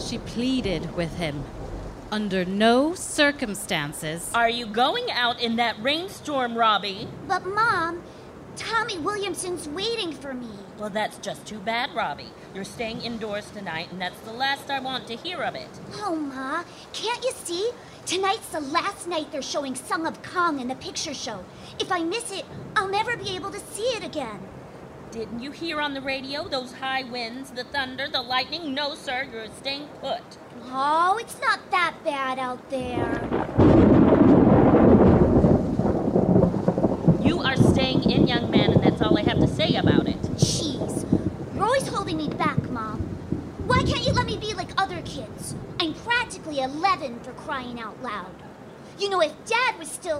she pleaded with him. Under no circumstances. Are you going out in that rainstorm, Robbie? But, Mom, Tommy Williamson's waiting for me. Well, that's just too bad, Robbie. You're staying indoors tonight, and that's the last I want to hear of it. Oh, Ma, can't you see? Tonight's the last night they're showing Song of Kong in the picture show. If I miss it, I'll never be able to see it again. Didn't you hear on the radio those high winds, the thunder, the lightning? No, sir, you're staying put. Oh, it's not that bad out there. You are staying in, young man, and that's all I have to say about it. Jeez, you're always holding me back, Mom. Why can't you let me be like other kids? I'm practically 11 for crying out loud. You know, if Dad was still...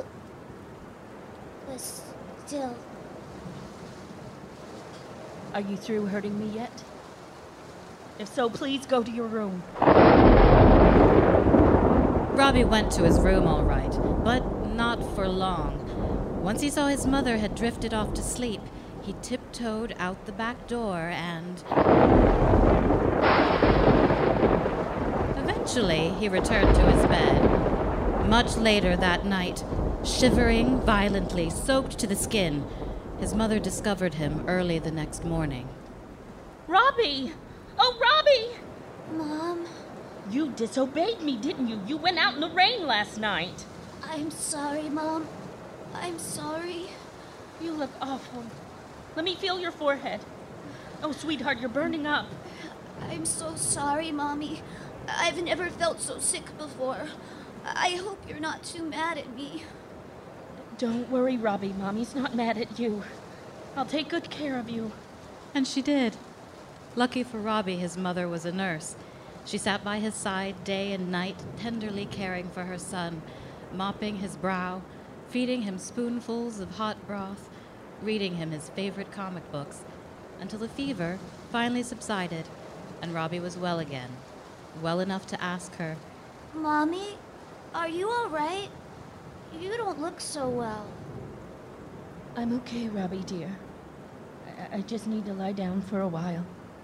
Are you through hurting me yet? If so, please go to your room. Robbie went to his room all right, but not for long. Once he saw his mother had drifted off to sleep, he tiptoed out the back door and... Eventually, he returned to his bed. Much later that night, shivering violently, soaked to the skin, his mother discovered him early the next morning. Robbie! Oh, Robbie! Mom? You disobeyed me, didn't you? You went out in the rain last night. I'm sorry, Mom. I'm sorry. You look awful. Let me feel your forehead. Oh, sweetheart, you're burning up. I'm so sorry, Mommy. I've never felt so sick before. I hope you're not too mad at me. Don't worry, Robbie. Mommy's not mad at you. I'll take good care of you. And she did. Lucky for Robbie, his mother was a nurse. She sat by his side day and night, tenderly caring for her son, mopping his brow, feeding him spoonfuls of hot broth, reading him his favorite comic books, until the fever finally subsided and Robbie was well again, well enough to ask her, Mommy, are you all right? You don't look so well. I'm okay, Robbie, dear. I just need to lie down for a while.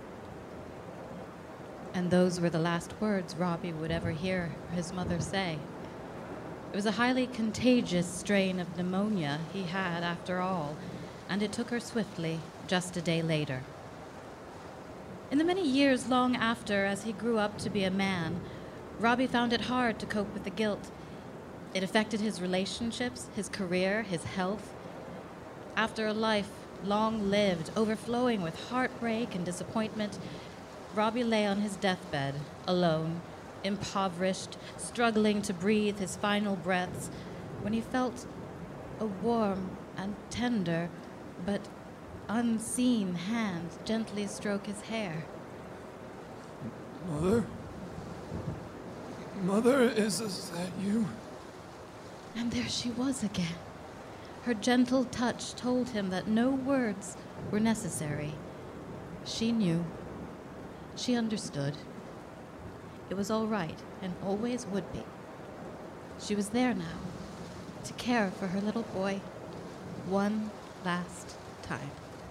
And those were the last words Robbie would ever hear his mother say. It was a highly contagious strain of pneumonia he had after all, and it took her swiftly just a day later. In the many years long after, as he grew up to be a man, Robbie found it hard to cope with the guilt. It affected his relationships, his career, his health. After a life long lived, overflowing with heartbreak and disappointment, Robbie lay on his deathbed, alone, impoverished, struggling to breathe his final breaths, when he felt a warm and tender but unseen hand gently stroke his hair. Mother? Mother, is that you? And there she was again. Her gentle touch told him that no words were necessary. She knew. She understood. It was all right, and always would be. She was there now, to care for her little boy, one last time.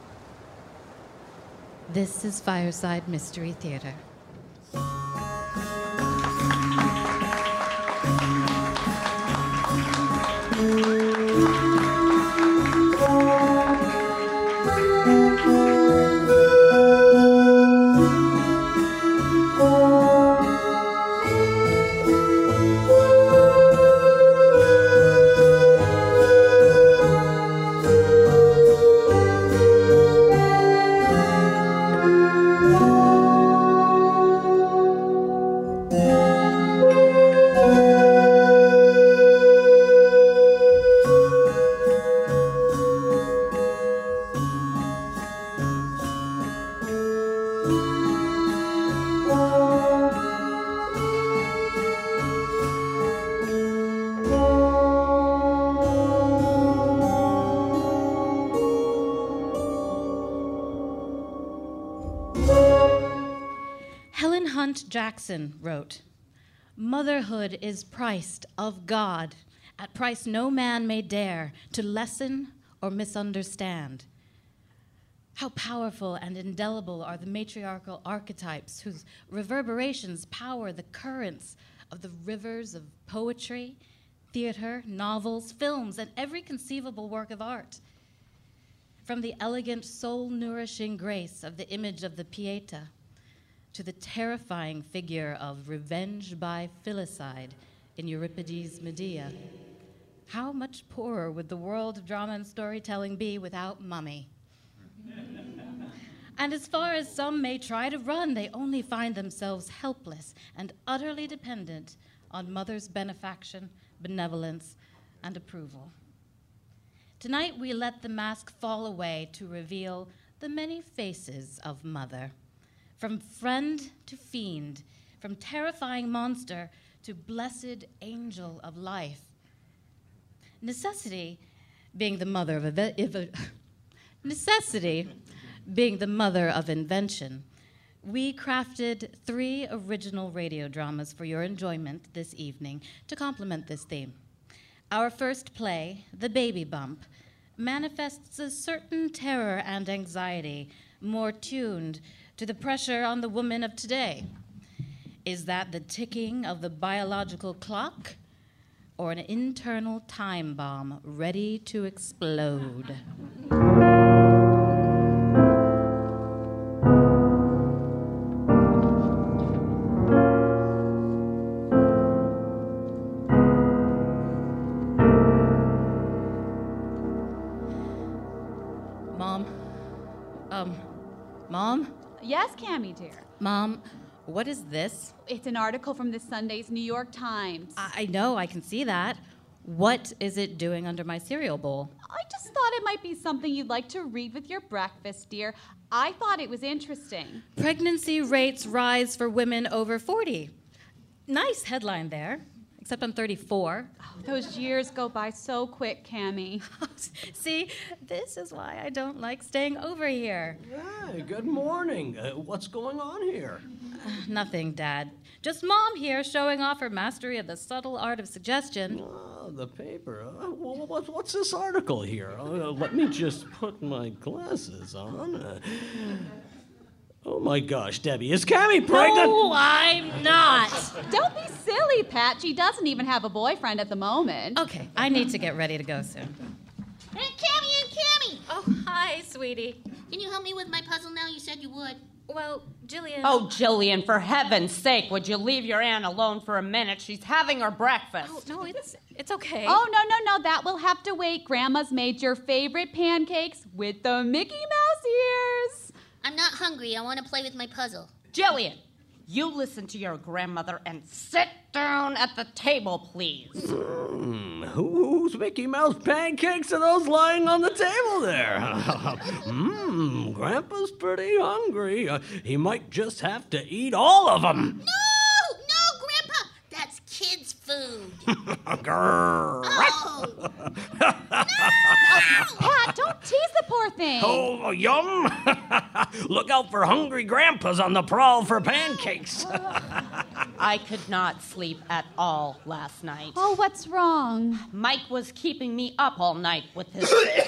This is Fireside Mystery Theater. Helen Hunt Jackson wrote, "Motherhood is priced of God at price no man may dare to lessen or misunderstand. How powerful and indelible are the matriarchal archetypes whose reverberations power the currents of the rivers of poetry, theater, novels, films, and every conceivable work of art. From the elegant, soul-nourishing grace of the image of the Pieta to the terrifying figure of revenge by filicide in Euripides' Medea. How much poorer would the world of drama and storytelling be without Mummy? And as far as some may try to run, they only find themselves helpless and utterly dependent on Mother's benefaction, benevolence, and approval. Tonight we let the mask fall away to reveal the many faces of Mother, from friend to fiend, from terrifying monster to blessed angel of life. Necessity being the mother of invention, we crafted 3 original radio dramas for your enjoyment this evening to complement this theme. Our first play, The Baby Bump, manifests a certain terror and anxiety more tuned to the pressure on the woman of today. Is that the ticking of the biological clock or an internal time bomb ready to explode? Mom? Yes, Cammie, dear. Mom, what is this? It's an article from this Sunday's New York Times. I know, I can see that. What is it doing under my cereal bowl? I just thought it might be something you'd like to read with your breakfast, dear. I thought it was interesting. Pregnancy rates rise for women over 40. Nice headline there, except I'm 34. Oh, those years go by so quick, Cammie. See, this is why I don't like staying over here. Hey, good morning. What's going on here? Nothing, Dad. Just Mom here showing off her mastery of the subtle art of suggestion. Oh, the paper. What's this article here? Let me just put my glasses on. Oh, my gosh, Debbie, is Cammie pregnant? No, I'm not. Don't be silly, Pat. She doesn't even have a boyfriend at the moment. Okay, I need to get ready to go soon. Aunt Cammie! Oh, hi, sweetie. Can you help me with my puzzle now? You said you would. Well, Jillian... Oh, Jillian, for heaven's sake, would you leave your aunt alone for a minute? She's having her breakfast. Oh, no, it's okay. Oh, no, that will have to wait. Grandma's made your favorite pancakes with the Mickey Mouse ears. I'm not hungry. I want to play with my puzzle. Jillian, you listen to your grandmother and sit down at the table, please. Whose Mickey Mouse pancakes are those lying on the table there? Grandpa's pretty hungry. He might just have to eat all of them. No, Grandpa. That's kids' food. Grrr. Oh. Pat, don't tease the poor thing. Oh, yum! Look out for hungry grandpas on the prowl for pancakes. I could not sleep at all last night. Oh, what's wrong? Mike was keeping me up all night with his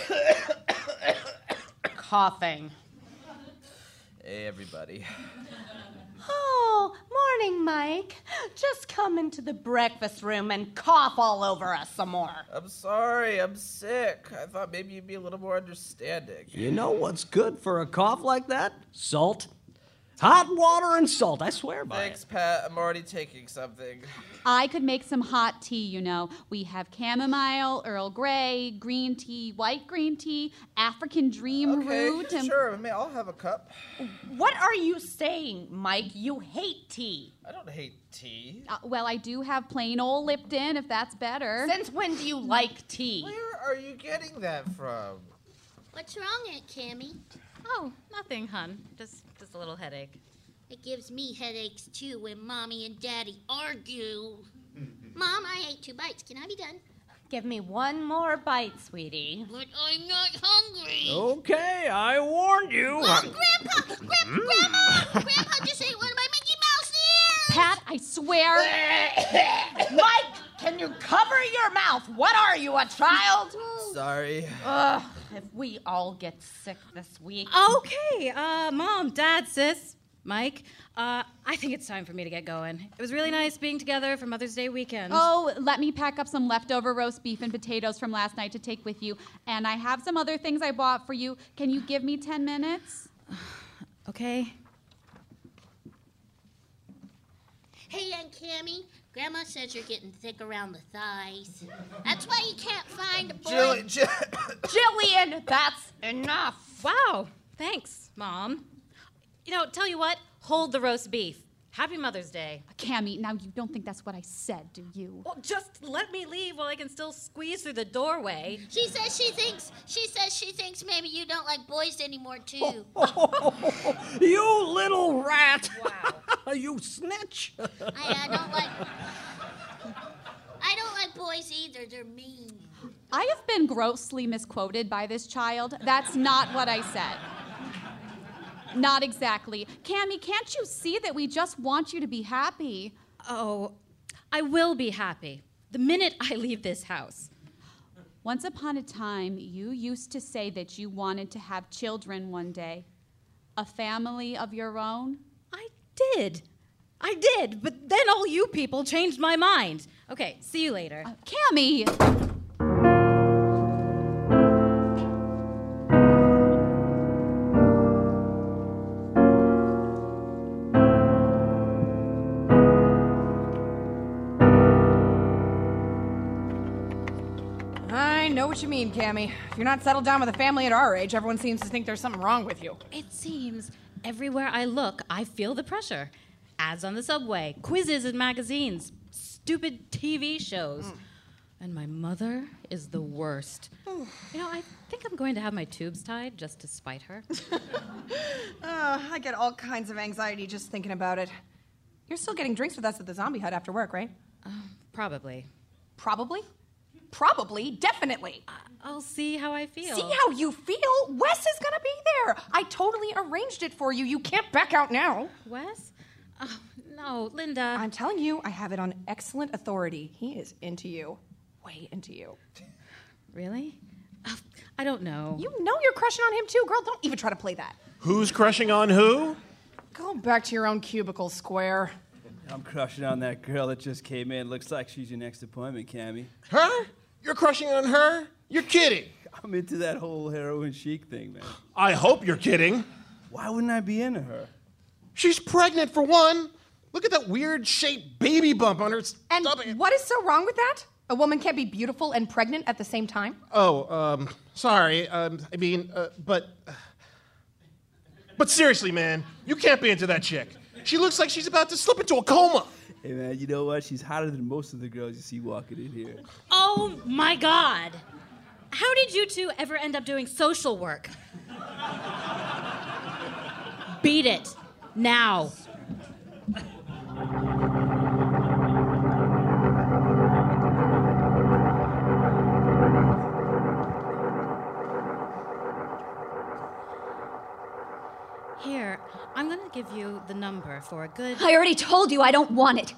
coughing. Hey, everybody. Oh, morning, Mike. Just come into the breakfast room and cough all over us some more. I'm sorry, I'm sick. I thought maybe you'd be a little more understanding. You know what's good for a cough like that? Salt. Hot water and salt, I swear by Thanks, it. Pat. I'm already taking something. I could make some hot tea, you know. We have chamomile, Earl Grey, green tea, white green tea, African dream root. Okay, sure. I'll have a cup. What are you saying, Mike? You hate tea. I don't hate tea. Well, I do have plain old Lipton, if that's better. Since when do you like tea? Where are you getting that from? What's wrong, Aunt Cammie? Oh, nothing, hon. Just a little headache. It gives me headaches, too, when Mommy and Daddy argue. Mom, I ate 2 bites. Can I be done? Give me one more bite, sweetie. But I'm not hungry. Okay, I warned you. Oh, Grandpa! Grandma! Grandpa just ate one of my Mickey Mouse ears! Pat, I swear. Mike, can you cover your mouth? What are you, a child? Sorry. if we all get sick this week. Okay, Mom, Dad, Sis, Mike, I think it's time for me to get going. It was really nice being together for Mother's Day weekend. Oh, let me pack up some leftover roast beef and potatoes from last night to take with you. And I have some other things I bought for you. Can you give me 10 minutes? Okay. Hey, Aunt Cammy, Grandma says you're getting thick around the thighs. That's why you can't find a boy. Jillian, that's enough. Wow, thanks, Mom. Tell you what, hold the roast beef. Happy Mother's Day. Cammy, now you don't think that's what I said, do you? Well, just let me leave while I can still squeeze through the doorway. She says she thinks maybe you don't like boys anymore too. You little rat! Wow. You snitch! I don't like boys either. They're mean. I have been grossly misquoted by this child. That's not what I said. Not exactly. Cammy, can't you see that we just want you to be happy? Oh, I will be happy the minute I leave this house. Once upon a time, you used to say that you wanted to have children one day. A family of your own? I did, but then all you people changed my mind. Okay, see you later. Cammy! I know what you mean, Cammy. If you're not settled down with a family at our age, everyone seems to think there's something wrong with you. It seems everywhere I look, I feel the pressure. Ads on the subway, quizzes in magazines, stupid TV shows. And my mother is the worst. I think I'm going to have my tubes tied just to spite her. I get all kinds of anxiety just thinking about it. You're still getting drinks with us at the zombie hut after work, right? Probably. Probably? Probably, definitely. I'll see how I feel. See how you feel? Wes is gonna be there. I totally arranged it for you. You can't back out now. Wes? Oh, no, Linda. I'm telling you, I have it on excellent authority. He is into you. Way into you. Really? I don't know. You know you're crushing on him too, girl. Don't even try to play that. Who's crushing on who? Go back to your own cubicle, Square. I'm crushing on that girl that just came in. Looks like she's your next appointment, Cammy. Her? You're crushing on her? You're kidding. I'm into that whole heroin chic thing, man. I hope you're kidding. Why wouldn't I be into her? She's pregnant, for one. Look at that weird-shaped baby bump on her stomach. And what is so wrong with that? A woman can't be beautiful and pregnant at the same time? Oh, sorry. But seriously, man, you can't be into that chick. She looks like she's about to slip into a coma. Hey, man, you know what? She's hotter than most of the girls you see walking in here. Oh, my God. How did you two ever end up doing social work? Beat it. Now. Here, I'm going to give you the number for a good... I already told you I don't want it.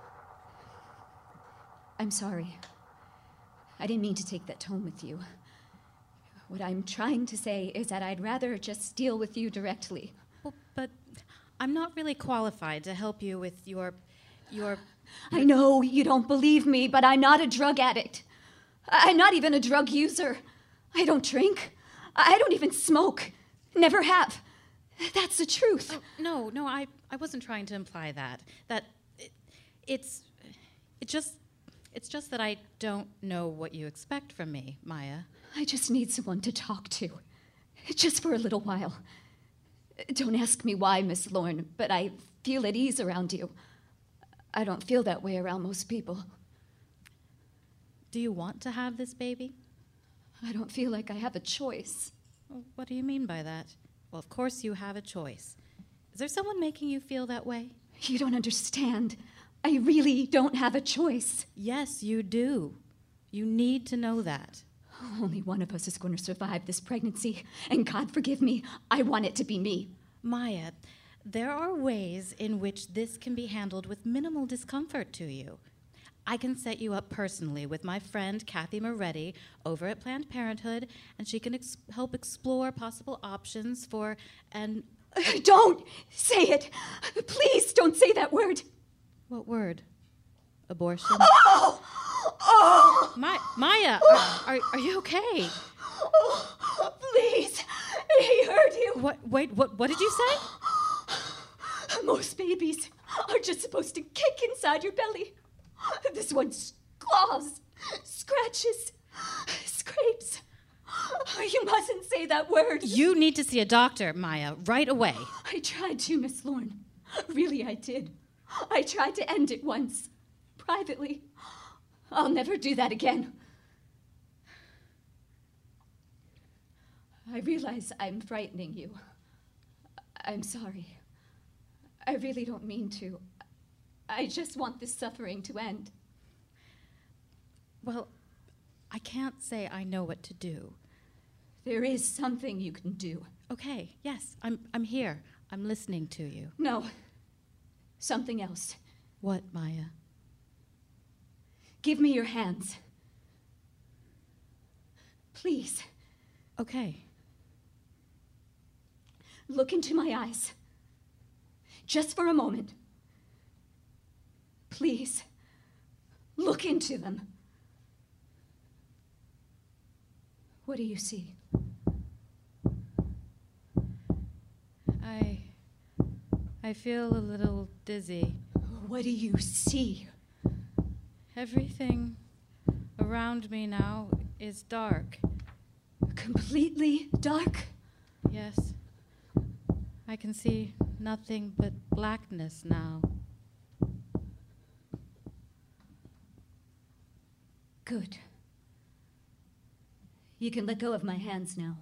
I'm sorry. I didn't mean to take that tone with you. What I'm trying to say is that I'd rather just deal with you directly. Well, but I'm not really qualified to help you with your... I know you don't believe me, but I'm not a drug addict. I'm not even a drug user. I don't drink. I don't even smoke. Never have. That's the truth. Oh, no, I wasn't trying to imply that. It's just that I don't know what you expect from me, Maya. I just need someone to talk to. Just for a little while. Don't ask me why, Miss Lorne, but I feel at ease around you. I don't feel that way around most people. Do you want to have this baby? I don't feel like I have a choice. Well, what do you mean by that? Well, of course you have a choice. Is there someone making you feel that way? You don't understand. I really don't have a choice. Yes, you do. You need to know that. Only one of us is going to survive this pregnancy. And God forgive me, I want it to be me. Maya, there are ways in which this can be handled with minimal discomfort to you. I can set you up personally with my friend Kathy Moretti over at Planned Parenthood, and she can help explore possible options for an... Don't say it! Please don't say that word! What word? Abortion? Oh! Oh! Maya, are you okay? Oh, please, he hurt you. What did you say? Most babies are just supposed to kick inside your belly. This one claws, scratches, scrapes. You mustn't say that word. You need to see a doctor, Maya, right away. I tried to, Miss Lorne. Really, I did. I tried to end it once, privately. I'll never do that again. I realize I'm frightening you. I'm sorry. I really don't mean to. I just want this suffering to end. Well, I can't say I know what to do. There is something you can do. Okay, yes, I'm here. I'm listening to you. No, something else. What, Maya? Give me your hands. Please. Okay. Look into my eyes. Just for a moment. Please. Look into them. What do you see? I feel a little dizzy. What do you see? Everything around me now is dark. Completely dark? Yes. I can see nothing but blackness now. Good. You can let go of my hands now.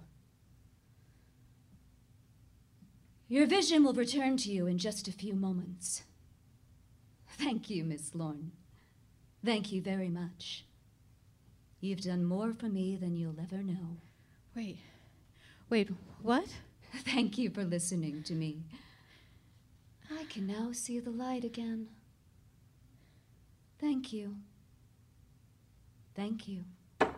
Your vision will return to you in just a few moments. Thank you, Miss Lorne. Thank you very much. You've done more for me than you'll ever know. Wait, what? Thank you for listening to me. I can now see the light again. Thank you. Thank you.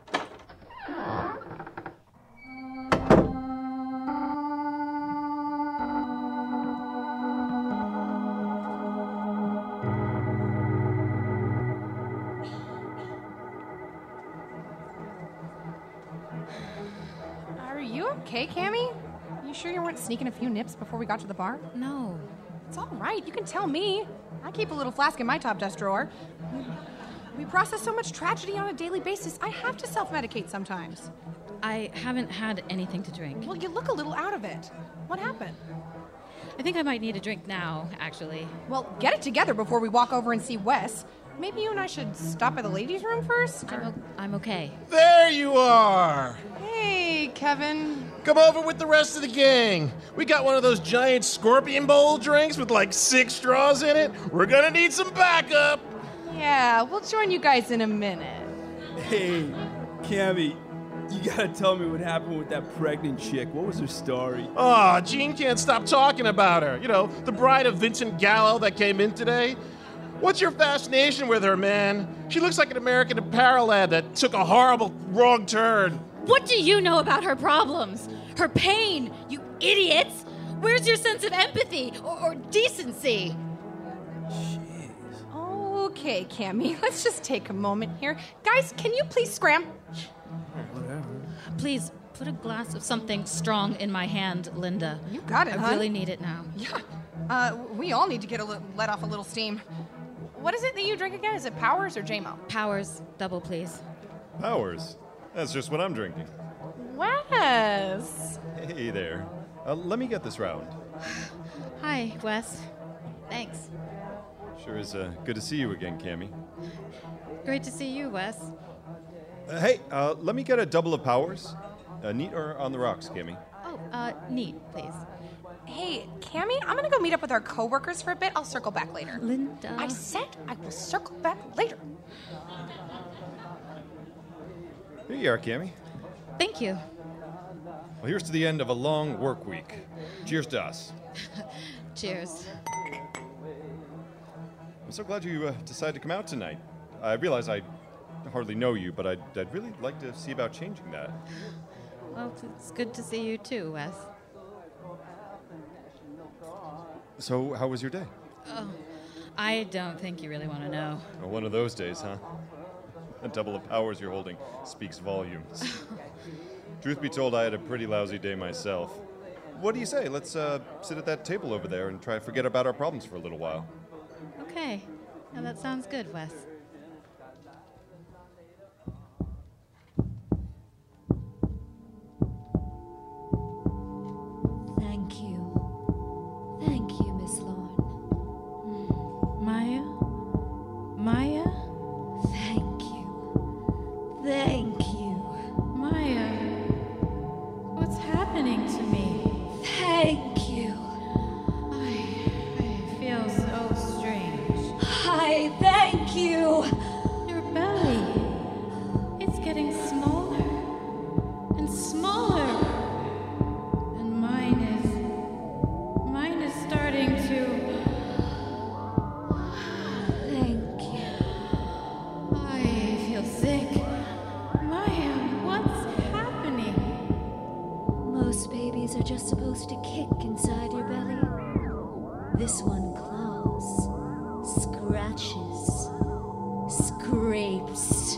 Are you okay, Cammy? You sure you weren't sneaking a few nips before we got to the bar? No. It's all right. You can tell me. I keep a little flask in my top desk drawer. We process so much tragedy on a daily basis, I have to self-medicate sometimes. I haven't had anything to drink. Well, you look a little out of it. What happened? I think I might need a drink now, actually. Well, get it together before we walk over and see Wes. Maybe you and I should stop by the ladies' room first? I'm okay. There you are! Hey, Kevin. Come over with the rest of the gang. We got one of those giant scorpion bowl drinks with like 6 straws in it. We're gonna need some backup. Yeah, we'll join you guys in a minute. Hey, Cammy, you gotta tell me what happened with that pregnant chick. What was her story? Aw, Jean can't stop talking about her. You know, the bride of Vincent Gallo that came in today. What's your fascination with her, man? She looks like an American Apparel ad that took a horrible wrong turn. What do you know about her problems? Her pain, you idiots! Where's your sense of empathy or decency? Okay, Cammy, let's just take a moment here. Guys, can you please scram? Whatever. Please, put a glass of something strong in my hand, Linda. You got it, I really need it now. Yeah. We all need to get let off a little steam. What is it that you drink again? Is it Powers or JMO? Powers, double, please. Powers? That's just what I'm drinking. Wes! Hey there. Let me get this round. Hi, Wes. Thanks. Sure is good to see you again, Cammy. Great to see you, Wes. Hey, let me get a double of Powers. Neat or on the rocks, Cammy? Oh, neat, please. Hey, Cammy, I'm gonna go meet up with our coworkers for a bit. I'll circle back later. Linda. I said I will circle back later. Here you are, Cammy. Thank you. Well, here's to the end of a long work week. Cheers to us. Cheers. I'm so glad you decided to come out tonight. I realize I hardly know you, but I'd really like to see about changing that. Well, it's good to see you too, Wes. So, how was your day? Oh, I don't think you really want to know. Well, one of those days, huh? The double of powers you're holding speaks volumes. Truth be told, I had a pretty lousy day myself. What do you say? Let's sit at that table over there and try to forget about our problems for a little while. Okay. Now that sounds good, Wes. Thank you. Thank you, Miss Lorne. Maya? Maya? Thank you. Thank you. Maya? What's happening to me? Thank you. I feel so strange. I thank you. Your belly. It's getting smaller and smaller. And mine is starting to. Thank you. I feel sick. Maya, what's happening? Most babies are just supposed to kick inside your belly. This one claws, scratches, scrapes.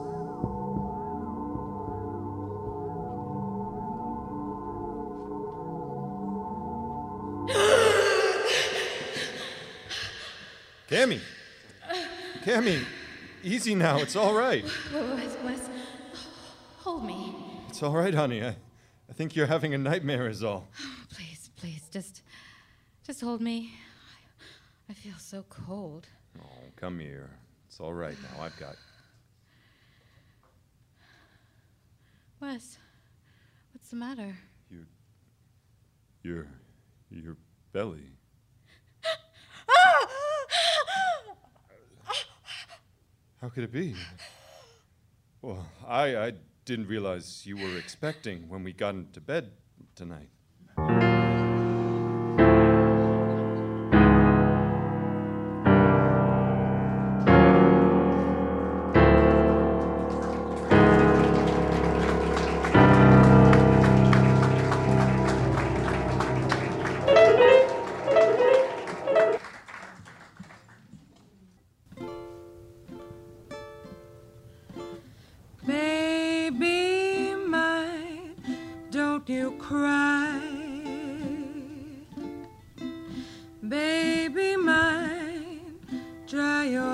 Cammy! Cammy! Easy now, it's all right. Wes, hold me. It's all right, honey. I think you're having a nightmare is all. Please, just hold me. I feel so cold. Oh, come here. It's all right now. I've got... Wes, what's the matter? Your belly. How could it be? Well, I didn't realize you were expecting when we got into bed tonight. Baby mine, don't you cry. Baby mine, dry your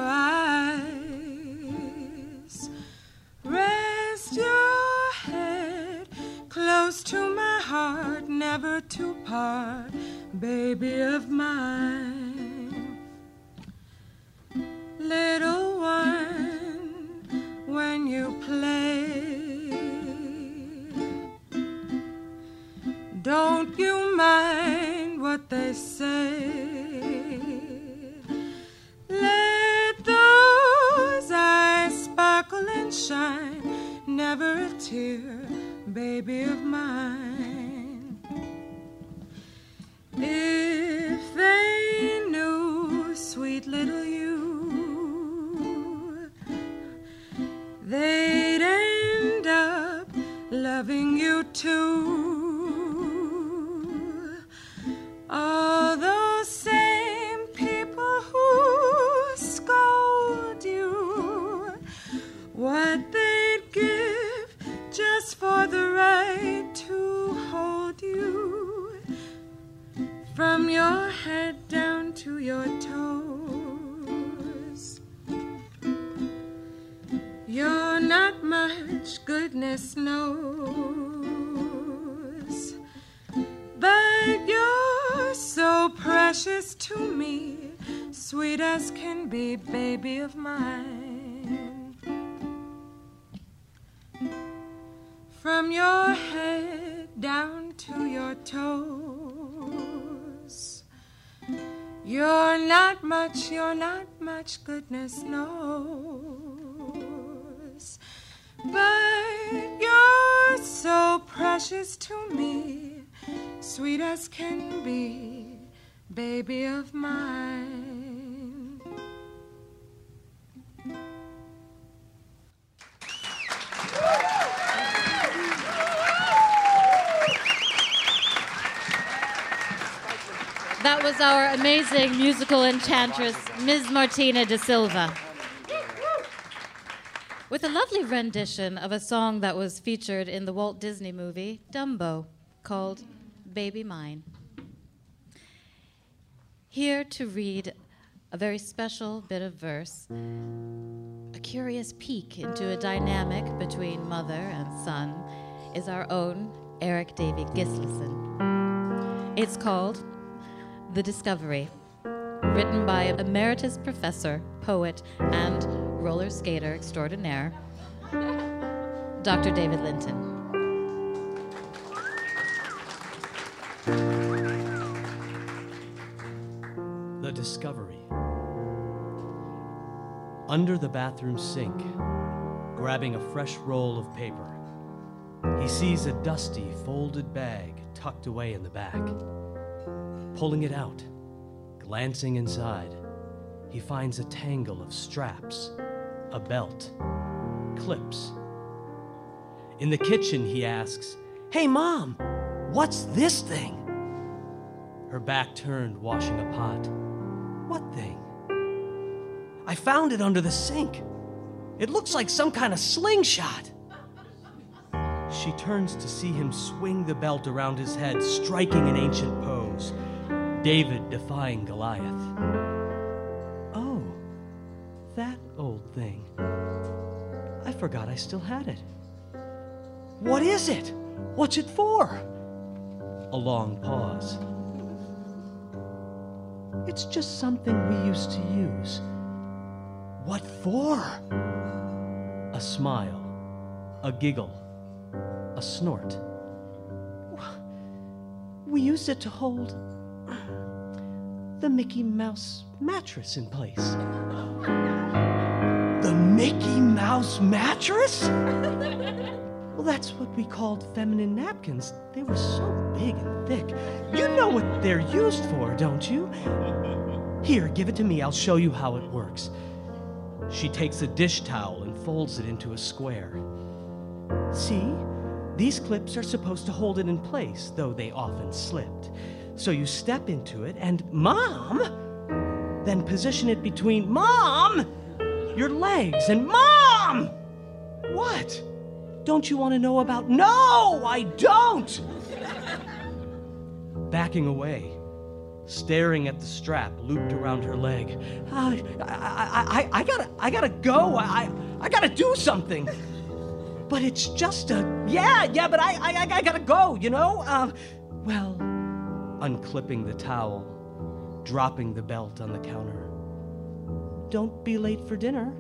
eyes. Rest your head close to my heart, never to part, baby of mine. Little one, when you play, don't you mind what they say. Let those eyes sparkle and shine, never a tear, baby of mine. If they knew, sweet little you, they'd end up loving you too. All those same people who scold you, what they'd give just for the right to hold you, from your head down to your toes. You're not much, goodness knows, but you're so precious to me, sweet as can be, baby of mine. From your head down to your toes, you're not much, goodness knows, but you're so precious to me, sweet as can be, baby of mine. That was our amazing musical enchantress, Ms. Martina da Silva, with a lovely rendition of a song that was featured in the Walt Disney movie Dumbo, called Baby Mine. Here to read a very special bit of verse, a curious peek into a dynamic between mother and son, is our own Eric Davy Gislason. It's called The Discovery, written by emeritus professor, poet, and roller skater extraordinaire, Dr. David Linton. The Discovery. Under the bathroom sink, grabbing a fresh roll of paper, he sees a dusty, folded bag tucked away in the back. Pulling it out, glancing inside, he finds a tangle of straps, a belt, clips. In the kitchen, he asks, "Hey, Mom, what's this thing?" Her back turned, washing a pot. "What thing?" "I found it under the sink. It looks like some kind of slingshot." She turns to see him swing the belt around his head, striking an ancient pose. David defying Goliath. "Oh, that old thing. I forgot I still had it. What is it? What's it for?" A long pause. "It's just something we used to use." "What for?" A smile, a giggle, a snort. "We used it to hold the Mickey Mouse mattress in place." "The Mickey Mouse mattress?" "Well, that's what we called feminine napkins. They were so big and thick. You know what they're used for, don't you? Here, give it to me. I'll show you how it works." She takes a dish towel and folds it into a square. "See? These clips are supposed to hold it in place, though they often slipped. So you step into it and, Mom, then position it between, Mom, your legs, and Mom!" "What? Don't you want to know about—" "No, I don't!" Backing away, staring at the strap looped around her leg. I gotta go. I gotta do something. But it's just a, yeah, but I gotta go, you know? Well, unclipping the towel, dropping the belt on the counter. "Don't be late for dinner."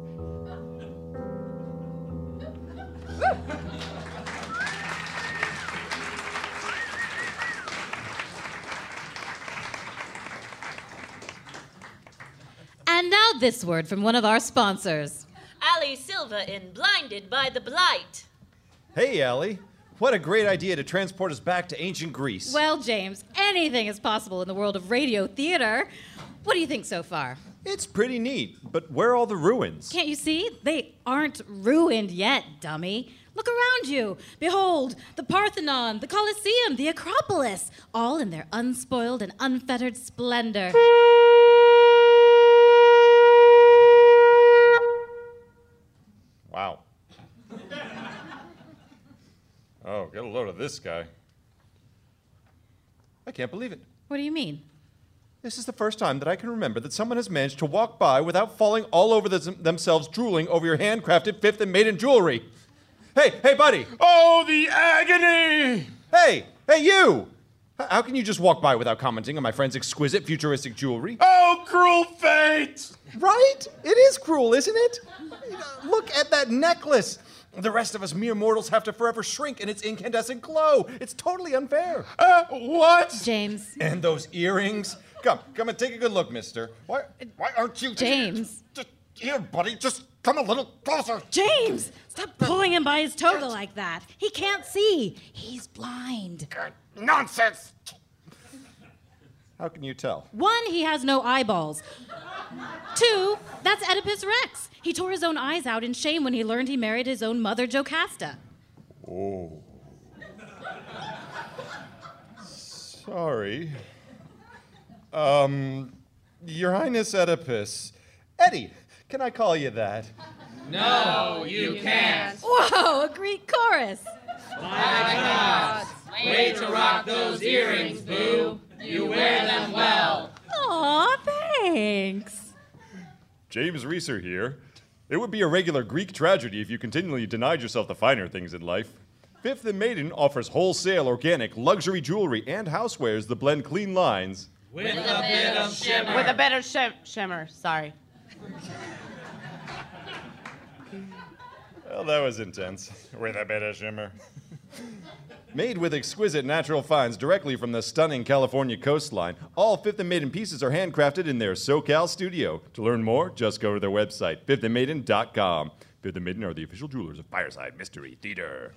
And now this word from one of our sponsors. Ali Silva in Blinded by the Blight. Hey, Allie. What a great idea to transport us back to ancient Greece. Well, James, anything is possible in the world of radio theater. What do you think so far? It's pretty neat, but where are all the ruins? Can't you see? They aren't ruined yet, dummy. Look around you. Behold, the Parthenon, the Colosseum, the Acropolis, all in their unspoiled and unfettered splendor. Wow. Oh, get a load of this guy. I can't believe it. What do you mean? This is the first time that I can remember that someone has managed to walk by without falling all over themselves drooling over your handcrafted Fifth and Maiden jewelry. Hey, buddy. Oh, the agony! Hey, you! How can you just walk by without commenting on my friend's exquisite futuristic jewelry? Oh, cruel fate! Right? It is cruel, isn't it? Look at that necklace. The rest of us mere mortals have to forever shrink in its incandescent glow. It's totally unfair. What? James. And those earrings. Come and take a good look, mister. Why aren't you... James. Here, buddy, just come a little closer. James! Stop pulling him by his toga like that. He can't see. He's blind. Nonsense! How can you tell? 1, he has no eyeballs. 2, that's Oedipus Rex. He tore his own eyes out in shame when he learned he married his own mother, Jocasta. Oh. Sorry. Your Highness Oedipus. Eddie, can I call you that? No, you can't. Whoa, a Greek chorus. My gods, way to rock those earrings, boo. You wear them well. Aw, thanks. James Reeser here. It would be a regular Greek tragedy if you continually denied yourself the finer things in life. Fifth and Maiden offers wholesale, organic, luxury jewelry and housewares that blend clean lines. With a bit of shimmer. With a bit of shimmer, sorry. Well, that was intense. With a bit of shimmer. Made with exquisite natural finds directly from the stunning California coastline, all Fifth and Maiden pieces are handcrafted in their SoCal studio. To learn more, just go to their website, fifthandmaiden.com. Fifth and Maiden are the official jewelers of Fireside Mystery Theater.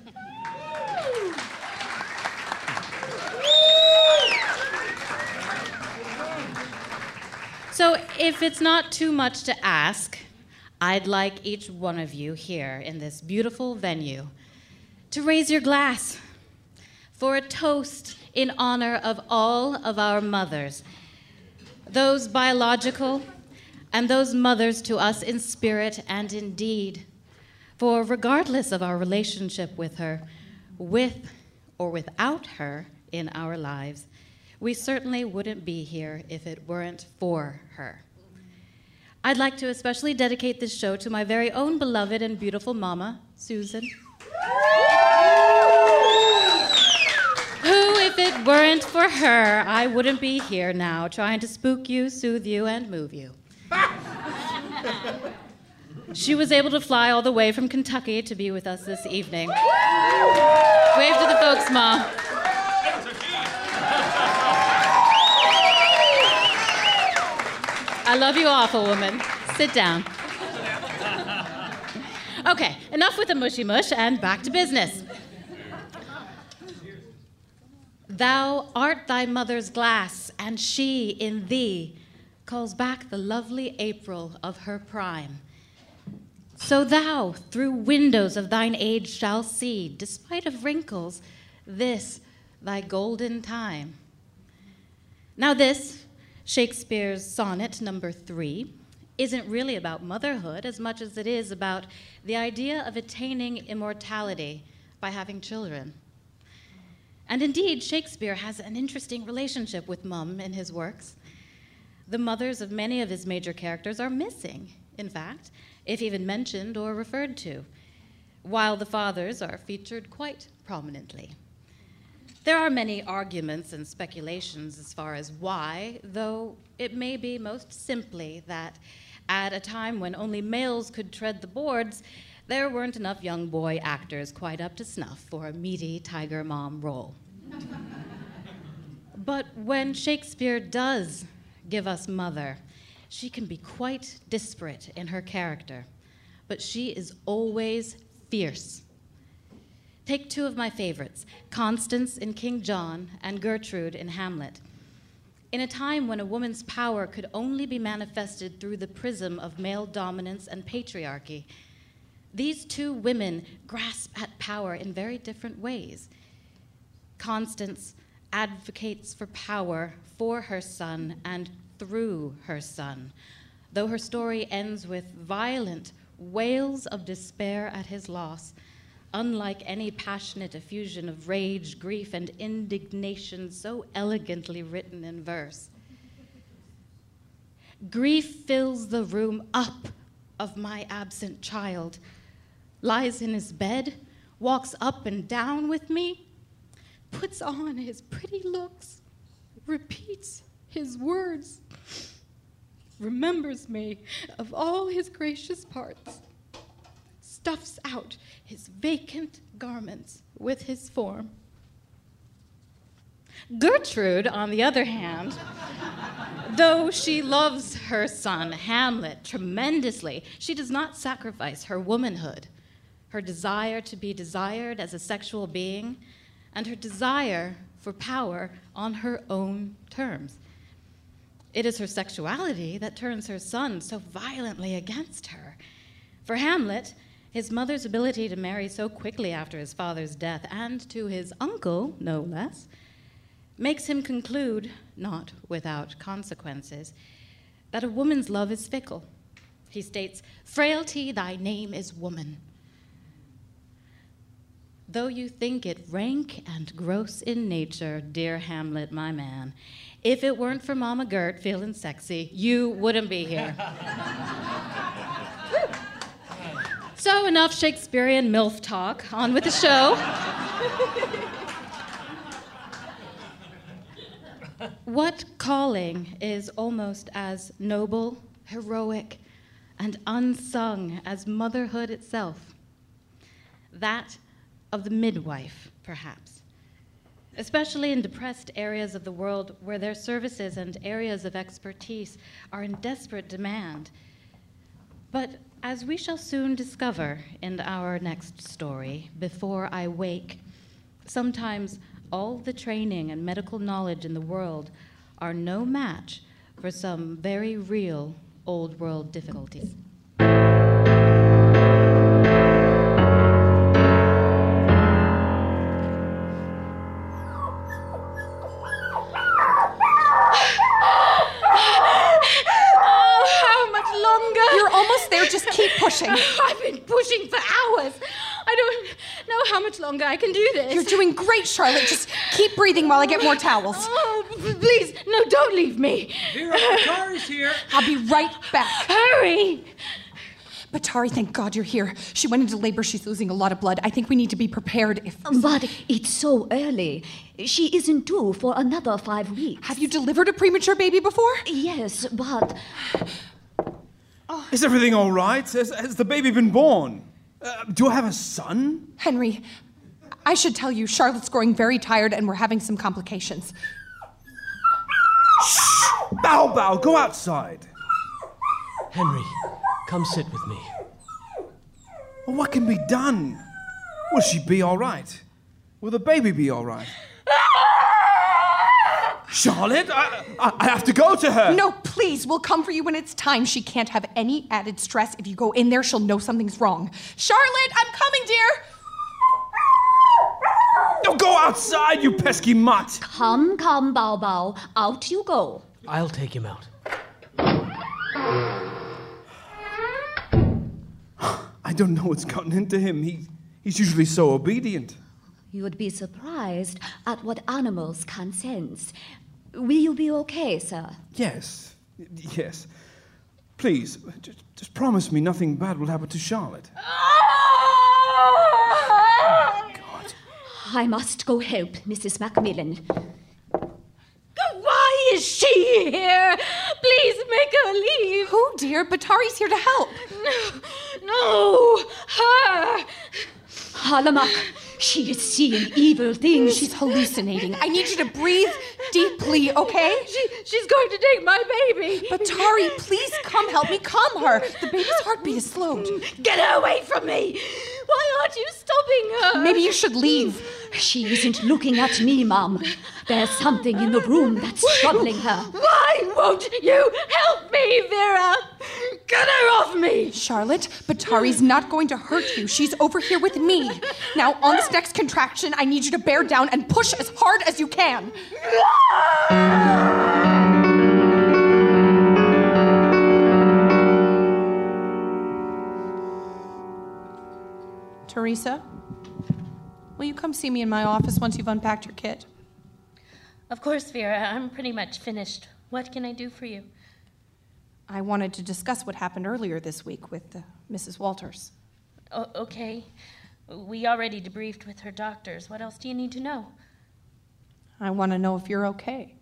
So, if it's not too much to ask, I'd like each one of you here in this beautiful venue to raise your glass for a toast in honor of all of our mothers, those biological and those mothers to us in spirit and in deed. For regardless of our relationship with her, with or without her in our lives, we certainly wouldn't be here if it weren't for her. I'd like to especially dedicate this show to my very own beloved and beautiful mama, Susan, who, if it weren't for her, I wouldn't be here now trying to spook you, soothe you, and move you. She was able to fly all the way from Kentucky to be with us this evening. Wave to the folks, Ma. I love you awful, woman. Sit down. Okay, enough with the mushy mush and back to business. Thou art thy mother's glass, and she in thee calls back the lovely April of her prime. So thou, through windows of thine age, shall see, despite of wrinkles, this thy golden time. Now this, Shakespeare's sonnet number 3, isn't really about motherhood as much as it is about the idea of attaining immortality by having children. And indeed, Shakespeare has an interesting relationship with Mum in his works. The mothers of many of his major characters are missing, in fact, if even mentioned or referred to, while the fathers are featured quite prominently. There are many arguments and speculations as far as why, though it may be most simply that at a time when only males could tread the boards, there weren't enough young boy actors quite up to snuff for a meaty tiger mom role. But when Shakespeare does give us Mother, she can be quite disparate in her character, but she is always fierce. Take two of my favorites, Constance in King John and Gertrude in Hamlet. In a time when a woman's power could only be manifested through the prism of male dominance and patriarchy, these two women grasp at power in very different ways. Constance advocates for power for her son and through her son, though her story ends with violent wails of despair at his loss, unlike any passionate effusion of rage, grief, and indignation so elegantly written in verse. Grief fills the room up of my absent child, lies in his bed, walks up and down with me, puts on his pretty looks, repeats his words, remembers me of all his gracious parts, stuffs out his vacant garments with his form. Gertrude, on the other hand, though she loves her son, Hamlet, tremendously, she does not sacrifice her womanhood, her desire to be desired as a sexual being, and her desire for power on her own terms. It is her sexuality that turns her son so violently against her. For Hamlet, his mother's ability to marry so quickly after his father's death, and to his uncle, no less, makes him conclude, not without consequences, that a woman's love is fickle. He states, "Frailty, thy name is woman. Though you think it rank and gross in nature, dear Hamlet, my man, if it weren't for Mama Gert feeling sexy, you wouldn't be here." So enough Shakespearean MILF talk. On with the show. What calling is almost as noble, heroic, and unsung as motherhood itself? That of the midwife, perhaps, especially in depressed areas of the world where their services and areas of expertise are in desperate demand. But as we shall soon discover in our next story, Before I Wake, sometimes all the training and medical knowledge in the world are no match for some very real old world difficulties. Just keep pushing. I've been pushing for hours. I don't know how much longer I can do this. You're doing great, Charlotte. Just keep breathing while I get more towels. Oh, please, no, don't leave me. Vera, Batari's here. I'll be right back. Hurry. Batari, thank God you're here. She went into labor. She's losing a lot of blood. I think we need to be prepared if... But it's so early. She isn't due for another 5 weeks. Have you delivered a premature baby before? Yes, but... Is everything all right? Has the baby been born? Do I have a son? Henry, I should tell you, Charlotte's growing very tired and we're having some complications. Shh! Bow Bow, go outside. Henry, come sit with me. Well, what can be done? Will she be all right? Will the baby be all right? Charlotte, I have to go to her. No, please, we'll come for you when it's time. She can't have any added stress. If you go in there, she'll know something's wrong. Charlotte, I'm coming, dear. No, go outside, you pesky mutt. Come, Bao Bao. Out you go. I'll take him out. I don't know what's gotten into him. He's usually so obedient. You'd be surprised at what animals can sense. Will you be okay, sir? Yes. Please, just promise me nothing bad will happen to Charlotte. God. I must go help Mrs. Macmillan. Why is she here? Please make her leave. Who, dear? Batari's here to help. No, her. Halamak, she is seeing evil things. She's hallucinating. I need you to breathe deeply, okay? She's going to take my baby. Batari, please come help me calm her. The baby's heartbeat is slowed. Get her away from me. Why aren't you stopping her? Maybe you should leave. She isn't looking at me, Mom. There's something in the room that's troubling her. Why won't you help me, Vera? Get her off me! Charlotte, Batari's not going to hurt you. She's over here with me. Now, on this next contraction, I need you to bear down and push as hard as you can. Teresa, will you come see me in my office once you've unpacked your kit? Of course, Vera. I'm pretty much finished. What can I do for you? I wanted to discuss what happened earlier this week with Mrs. Walters. Okay. We already debriefed with her doctors. What else do you need to know? I want to know if you're okay.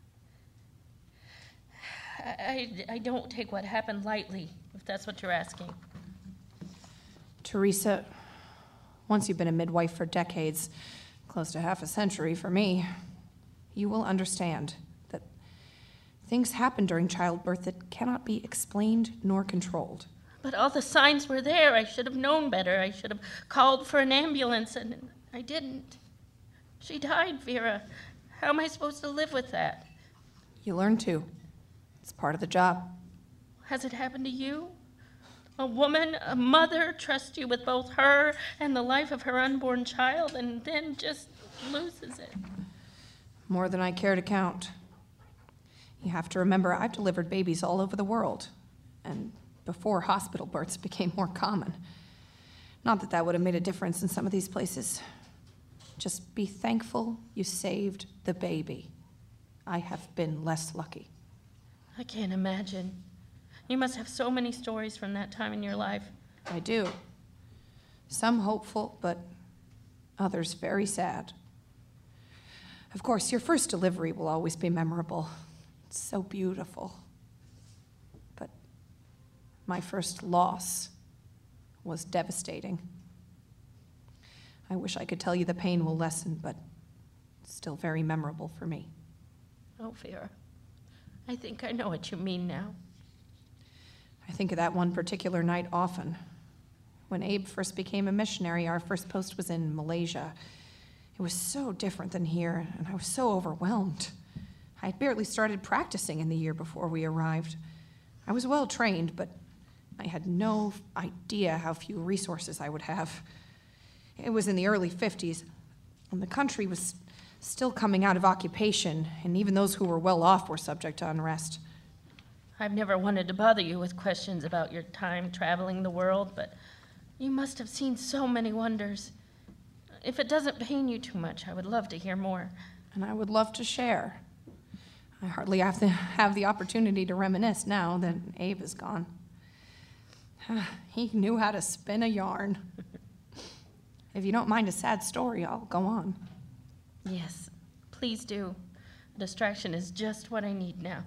I don't take what happened lightly, if that's what you're asking. Teresa, once you've been a midwife for decades, close to half a century for me, you will understand that things happen during childbirth that cannot be explained nor controlled. But all the signs were there. I should have known better. I should have called for an ambulance, and I didn't. She died, Vera. How am I supposed to live with that? You learn to. It's part of the job. Has it happened to you? A woman, a mother, trusts you with both her and the life of her unborn child, and then just loses it. More than I care to count. You have to remember, I've delivered babies all over the world, and before hospital births became more common. Not that that would have made a difference in some of these places. Just be thankful you saved the baby. I have been less lucky. I can't imagine. You must have so many stories from that time in your life. I do. Some hopeful, but others very sad. Of course, your first delivery will always be memorable. It's so beautiful. But my first loss was devastating. I wish I could tell you the pain will lessen, but it's still very memorable for me. Oh, Vera, I think I know what you mean now. I think of that one particular night often. When Abe first became a missionary, our first post was in Malaysia. It was so different than here, and I was so overwhelmed. I had barely started practicing in the year before we arrived. I was well trained, but I had no idea how few resources I would have. It was in the early 50s, and the country was still coming out of occupation, and even those who were well off were subject to unrest. I've never wanted to bother you with questions about your time traveling the world, but you must have seen so many wonders. If it doesn't pain you too much, I would love to hear more. And I would love to share. I hardly have the opportunity to reminisce now that Abe is gone. He knew how to spin a yarn. If you don't mind a sad story, I'll go on. Yes, please do. A distraction is just what I need now.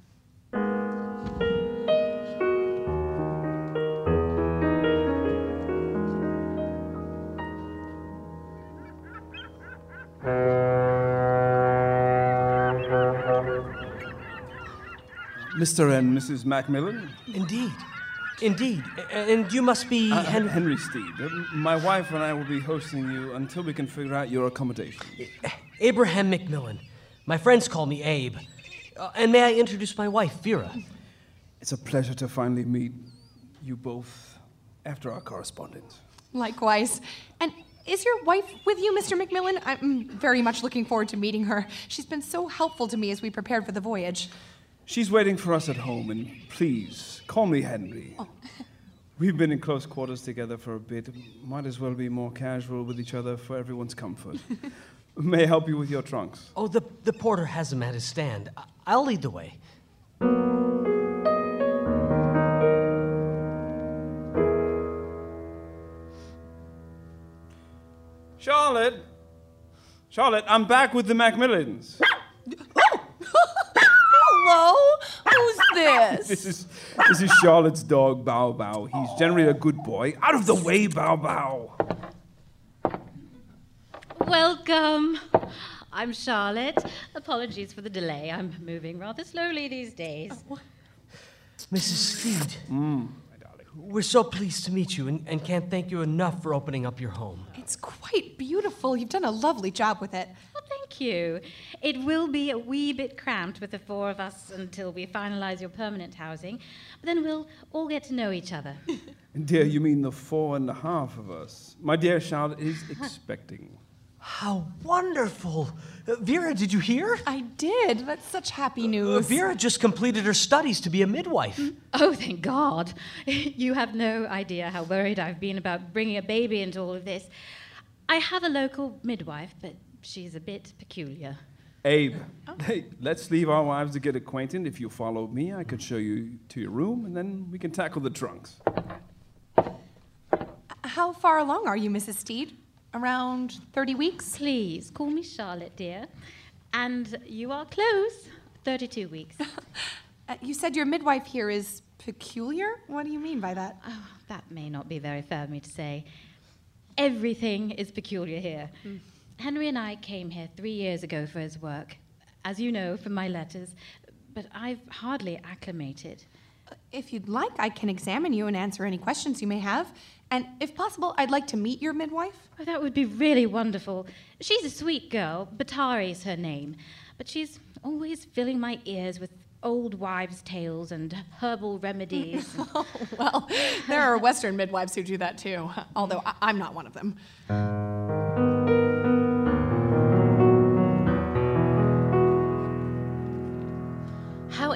Mr. and Mrs. Macmillan? Indeed. Indeed. And you must be Henry Steed. My wife and I will be hosting you until we can figure out your accommodation. Abraham Macmillan. My friends call me Abe. And may I introduce my wife, Vera? It's a pleasure to finally meet you both after our correspondence. Likewise. And is your wife with you, Mr. Macmillan? I'm very much looking forward to meeting her. She's been so helpful to me as we prepared for the voyage. She's waiting for us at home, and please, call me Henry. Oh. We've been in close quarters together for a bit. Might as well be more casual with each other for everyone's comfort. May I help you with your trunks? Oh, the porter has them at his stand. I'll lead the way. Charlotte, I'm back with the Macmillans. Hello? Who's this? This is Charlotte's dog, Bow Bow. He's generally a good boy. Out of the way, Bow Bow. Welcome. I'm Charlotte. Apologies for the delay. I'm moving rather slowly these days. Mrs. Steed. We're so pleased to meet you and can't thank you enough for opening up your home. It's quite beautiful. You've done a lovely job with it. Well, thank you. It will be a wee bit cramped with the four of us until we finalize your permanent housing, but then we'll all get to know each other. Dear, you mean the 4.5 of us? My dear Charlotte is expecting. How wonderful! Vera, did you hear? I did. That's such happy news. Vera just completed her studies to be a midwife. Oh, thank God. You have no idea how worried I've been about bringing a baby into all of this. I have a local midwife, but she's a bit peculiar. Abe, hey, let's leave our wives to get acquainted. If you follow me, I could show you to your room, and then we can tackle the trunks. How far along are you, Mrs. Steed? Around 30 weeks? Please, call me Charlotte, dear. And you are close. 32 weeks. You said your midwife here is peculiar? What do you mean by that? Oh, that may not be very fair of me to say. Everything is peculiar here. Henry and I came here 3 years ago for his work, as you know from my letters, but I've hardly acclimated. If you'd like, I can examine you and answer any questions you may have. And if possible, I'd like to meet your midwife. Oh, that would be really wonderful. She's a sweet girl. Batari's her name. But she's always filling my ears with old wives' tales and herbal remedies. Oh, well, there are Western midwives who do that too, although I'm not one of them.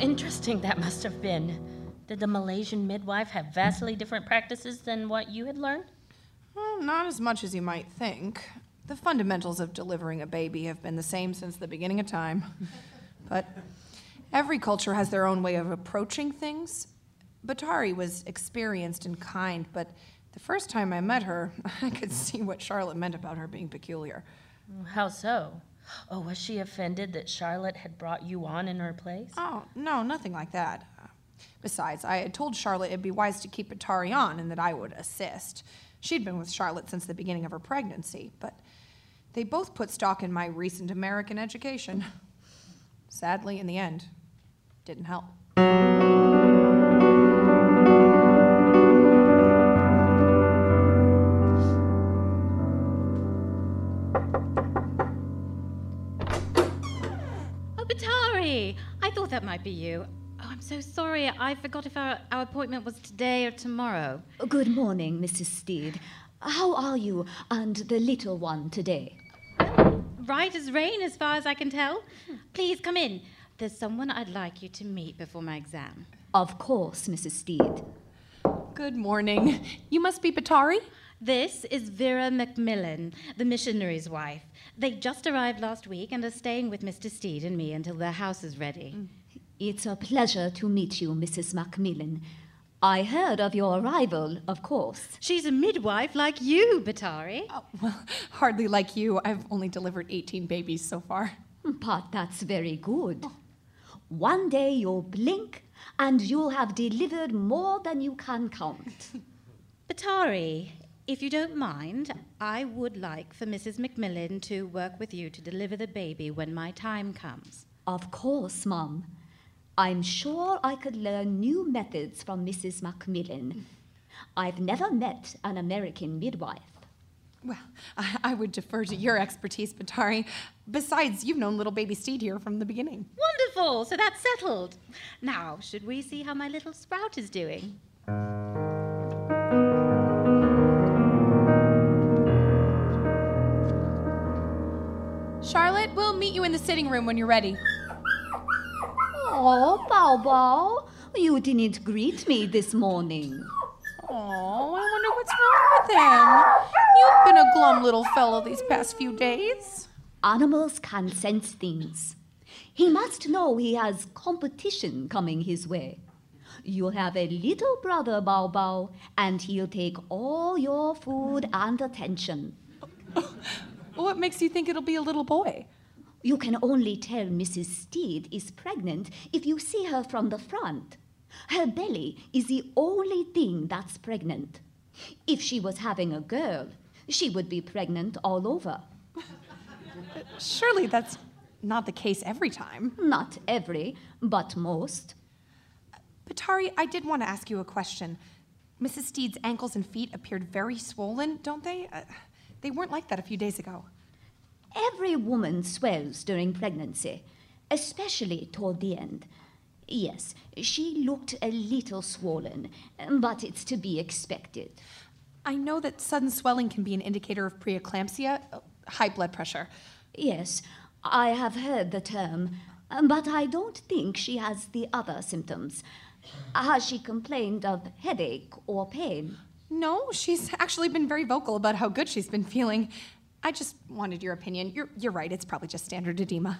interesting that must have been. Did the Malaysian midwife have vastly different practices than what you had learned? Well, not as much as you might think. The fundamentals of delivering a baby have been the same since the beginning of time. But every culture has their own way of approaching things. Batari was experienced and kind, but the first time I met her, I could see what Charlotte meant about her being peculiar. How so? Oh, was she offended that Charlotte had brought you on in her place? Oh, no, nothing like that. Besides, I had told Charlotte it'd be wise to keep Batari on and that I would assist. She'd been with Charlotte since the beginning of her pregnancy, but they both put stock in my recent American education. Sadly, in the end, didn't help. Batari! I thought that might be you. Oh, I'm so sorry. I forgot if our appointment was today or tomorrow. Good morning, Mrs. Steed. How are you and the little one today? Right as rain, as far as I can tell. Please come in. There's someone I'd like you to meet before my exam. Of course, Mrs. Steed. Good morning. You must be Batari? This is Vera Macmillan, the missionary's wife. They just arrived last week and are staying with Mr. Steed and me until their house is ready. It's a pleasure to meet you, Mrs. Macmillan. I heard of your arrival, of course. She's a midwife like you, Batari. Oh, well, hardly like you. I've only delivered 18 babies so far. But that's very good. One day you'll blink and you'll have delivered more than you can count. Batari, if you don't mind, I would like for Mrs. Macmillan to work with you to deliver the baby when my time comes. Of course, Mum. I'm sure I could learn new methods from Mrs. Macmillan. I've never met an American midwife. Well, I would defer to your expertise, Batari. Besides, you've known little baby Steed here from the beginning. Wonderful! So that's settled. Now, should we see how my little sprout is doing? Charlotte, we'll meet you in the sitting room when you're ready. Oh, Bao Bao, you didn't greet me this morning. Oh, I wonder what's wrong with him. You've been a glum little fellow these past few days. Animals can sense things. He must know he has competition coming his way. You'll have a little brother, Bao Bao, and he'll take all your food and attention. What makes you think it'll be a little boy? You can only tell Mrs. Steed is pregnant if you see her from the front. Her belly is the only thing that's pregnant. If she was having a girl, she would be pregnant all over. Surely that's not the case every time. Not every, but most. Batari, I did want to ask you a question. Mrs. Steed's ankles and feet appeared very swollen, don't they? They weren't like that a few days ago. Every woman swells during pregnancy, especially toward the end. Yes, she looked a little swollen, but it's to be expected. I know that sudden swelling can be an indicator of preeclampsia, high blood pressure. Yes, I have heard the term, but I don't think she has the other symptoms. Has she complained of headache or pain? No, she's actually been very vocal about how good she's been feeling. I just wanted your opinion. You're right, it's probably just standard edema.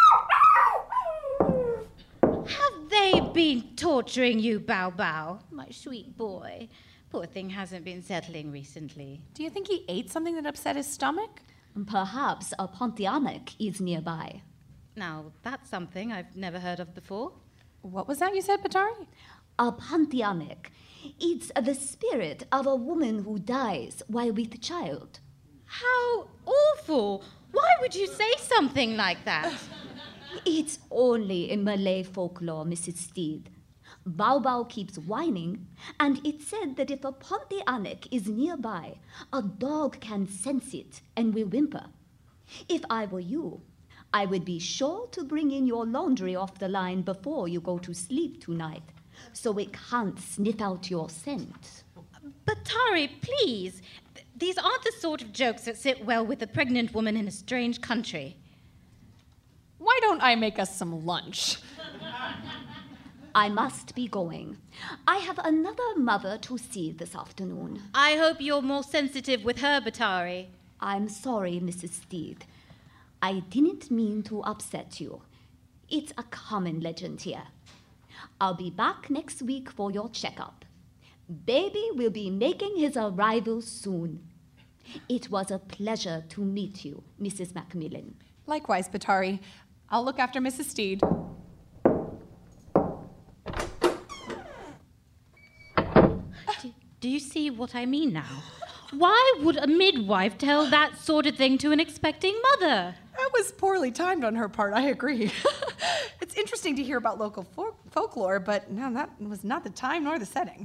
Have they been torturing you, Bao Bao? My sweet boy. Poor thing hasn't been settling recently. Do you think he ate something that upset his stomach? Perhaps a Pontianak is nearby. Now, that's something I've never heard of before. What was that you said, Batari? A Pontianak. It's the spirit of a woman who dies while with child. How awful! Why would you say something like that? It's only in Malay folklore, Mrs. Steed. Bao Bao keeps whining, and it's said that if a Pontianak is nearby, a dog can sense it and will whimper. If I were you, I would be sure to bring in your laundry off the line before you go to sleep tonight, so it can't sniff out your scent. Batari, please. These aren't the sort of jokes that sit well with a pregnant woman in a strange country. Why don't I make us some lunch? I must be going. I have another mother to see this afternoon. I hope you're more sensitive with her, Batari. I'm sorry, Mrs. Steed. I didn't mean to upset you. It's a common legend here. I'll be back next week for your checkup. Baby will be making his arrival soon. It was a pleasure to meet you, Mrs. Macmillan. Likewise, Batari. I'll look after Mrs. Steed. Do you see what I mean now? Why would a midwife tell that sort of thing to an expecting mother? That was poorly timed on her part, I agree. It's interesting to hear about local folklore, but no, that was not the time nor the setting.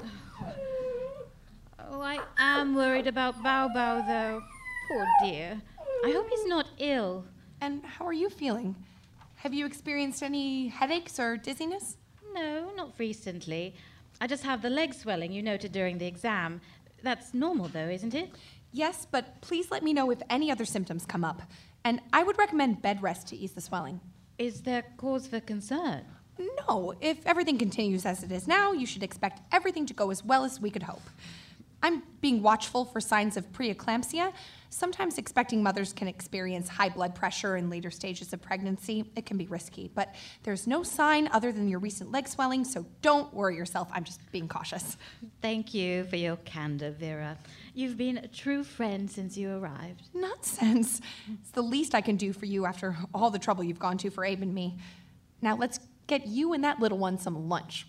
Oh, I am worried about Bao Bao, though. Poor dear. I hope he's not ill. And how are you feeling? Have you experienced any headaches or dizziness? No, not recently. I just have the leg swelling you noted during the exam. That's normal, though, isn't it? Yes, but please let me know if any other symptoms come up. And I would recommend bed rest to ease the swelling. Is there cause for concern? No. If everything continues as it is now, you should expect everything to go as well as we could hope. I'm being watchful for signs of preeclampsia. Sometimes expecting mothers can experience high blood pressure in later stages of pregnancy. It can be risky, but there's no sign other than your recent leg swelling, so don't worry yourself. I'm just being cautious. Thank you for your candor, Vera. You've been a true friend since you arrived. Nonsense. It's the least I can do for you after all the trouble you've gone to for Abe and me. Now let's get you and that little one some lunch.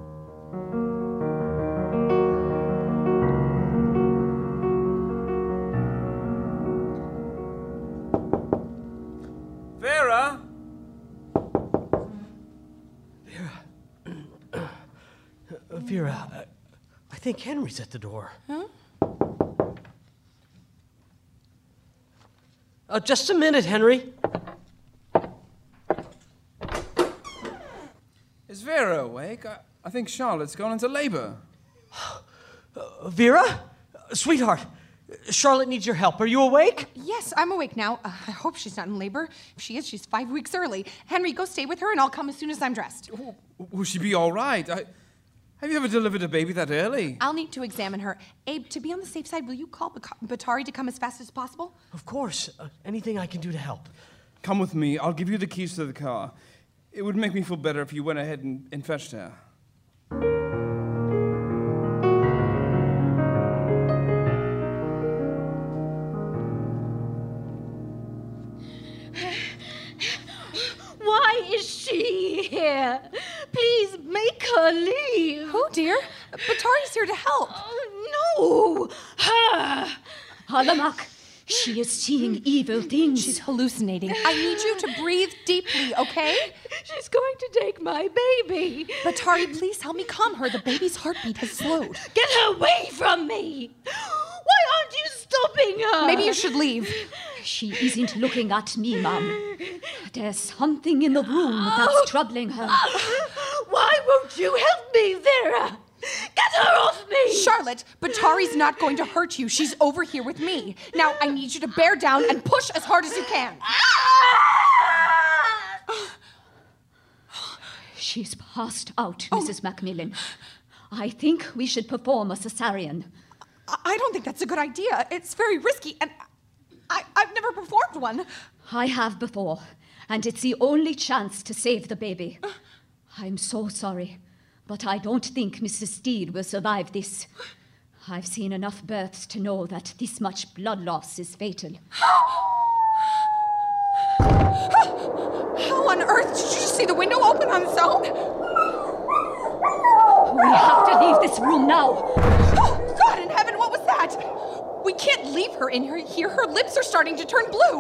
Vera? Vera, I think Henry's at the door. Huh? Just a minute, Henry. Is Vera awake? I think Charlotte's gone into labor. Vera? Sweetheart, Charlotte needs your help. Are you awake? Yes, I'm awake now. I hope she's not in labor. If she is, she's 5 weeks early. Henry, go stay with her and I'll come as soon as I'm dressed. Will she be all right? Have you ever delivered a baby that early? I'll need to examine her. Abe, to be on the safe side, will you call Batari to come as fast as possible? Of course. Anything I can do to help. Come with me. I'll give you the keys to the car. It would make me feel better if you went ahead and fetched her. Why is she here? Please make her leave. Who, dear? Batari's here to help. Oh, no! Her! Halamak, she is seeing evil things. She's hallucinating. I need you to breathe deeply, okay? She's going to take my baby. Batari, please help me calm her. The baby's heartbeat has slowed. Get her away from me! Why aren't you stopping her? Maybe you should leave. She isn't looking at me, Mum. There's something in the room that's troubling her. Why won't you help me, Vera? Get her off me! Charlotte, Batari's not going to hurt you. She's over here with me. Now, I need you to bear down and push as hard as you can. She's passed out, Mrs. Macmillan. I think we should perform a cesarean. I don't think that's a good idea. It's very risky, and I've never performed one. I have before, and it's the only chance to save the baby. I'm so sorry, but I don't think Mrs. Steed will survive this. I've seen enough births to know that this much blood loss is fatal. How on earth did you just see the window open on its own? We have to leave this room now. Oh, God in heaven, what was that? We can't leave her in here. Her lips are starting to turn blue.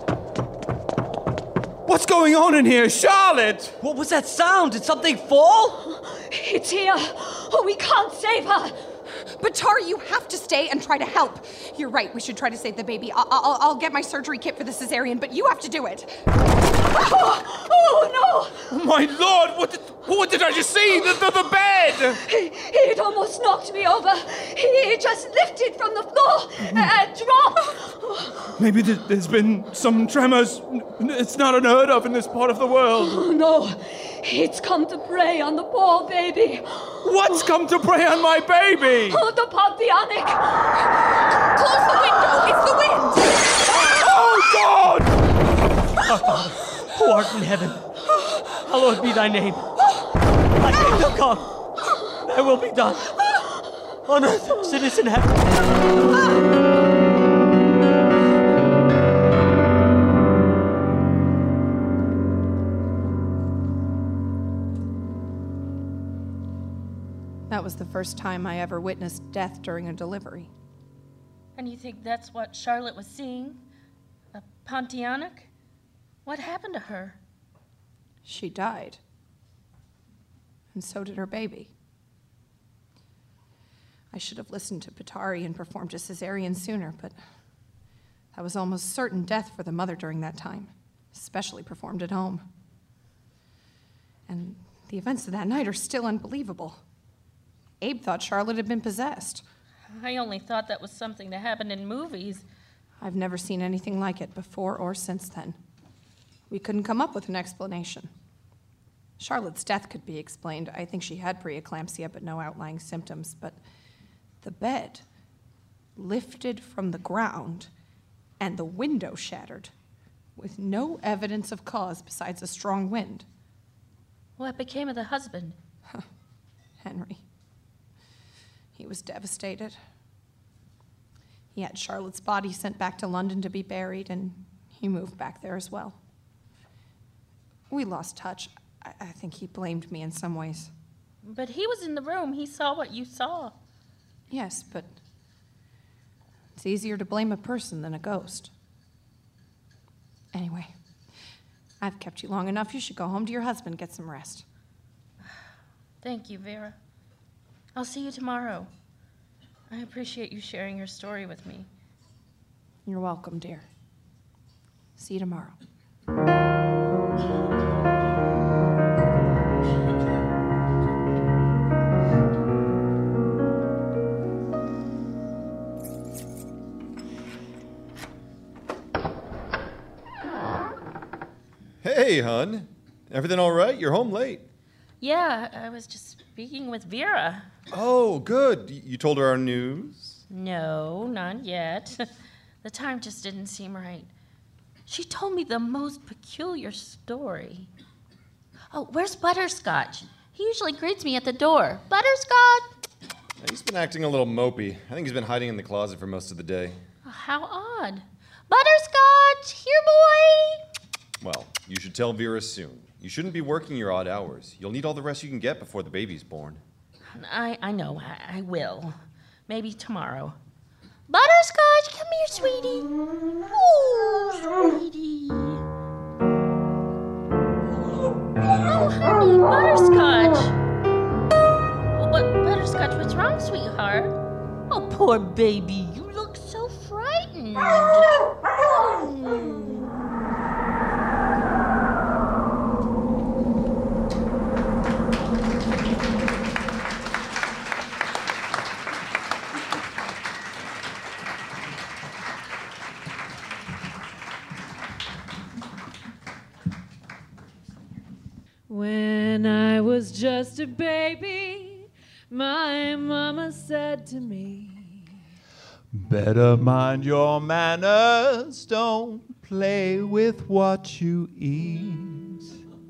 What's going on in here, Charlotte? What was that sound? Did something fall? It's here. Oh, we can't save her. Batari, you have to stay and try to help. You're right, we should try to save the baby. I'll get my surgery kit for the cesarean, but you have to do it. Oh, no! My lord, what did I just see? The bed! It almost knocked me over. He just lifted from the floor and dropped. Maybe there's been some tremors. It's not unheard of in this part of the world. Oh, no. It's come to prey on the poor baby. What's come to prey on my baby? Oh, the Pontianic. Close the window. It's the wind. Oh, God! Who art in heaven, hallowed be thy name. Thy kingdom come. Thy will be done. On earth as it is in heaven. That was the first time I ever witnessed death during a delivery. And you think that's what Charlotte was seeing? A Pontianic? What happened to her? She died. And so did her baby. I should have listened to Patari and performed a cesarean sooner, but that was almost certain death for the mother during that time, especially performed at home. And the events of that night are still unbelievable. Abe thought Charlotte had been possessed. I only thought that was something that happened in movies. I've never seen anything like it before or since then. We couldn't come up with an explanation. Charlotte's death could be explained. I think she had preeclampsia, but no outlying symptoms. But the bed lifted from the ground and the window shattered with no evidence of cause besides a strong wind. What became of the husband? Henry. He was devastated. He had Charlotte's body sent back to London to be buried, and he moved back there as well. We lost touch. I think he blamed me in some ways. But he was in the room. He saw what you saw. Yes, but it's easier to blame a person than a ghost. Anyway, I've kept you long enough. You should go home to your husband, get some rest. Thank you, Vera. I'll see you tomorrow. I appreciate you sharing your story with me. You're welcome, dear. See you tomorrow. Hey, hun. Everything all right? You're home late. Yeah, I was just speaking with Vera. Oh, good. You told her our news? No, not yet. The time just didn't seem right. She told me the most peculiar story. Oh, where's Butterscotch? He usually greets me at the door. Butterscotch! He's been acting a little mopey. I think he's been hiding in the closet for most of the day. Oh, how odd. Butterscotch! Here, boy! Well, you should tell Vera soon. You shouldn't be working your odd hours. You'll need all the rest you can get before the baby's born. I know, I will. Maybe tomorrow. Butterscotch, come here, sweetie. Oh, sweetie. Oh, honey, Butterscotch. Oh, Butterscotch, what's wrong, sweetheart? Oh, poor baby, you look so frightened. Oh. When I was just a baby, my mama said to me, better mind your manners, don't play with what you eat.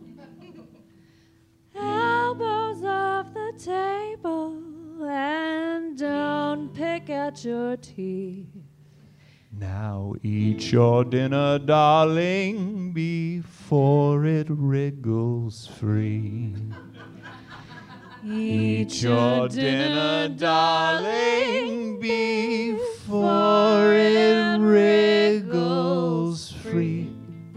elbows off the table and don't pick at your teeth. Now eat your dinner, darling, before it wriggles free. Eat your dinner, darling, before it wriggles free.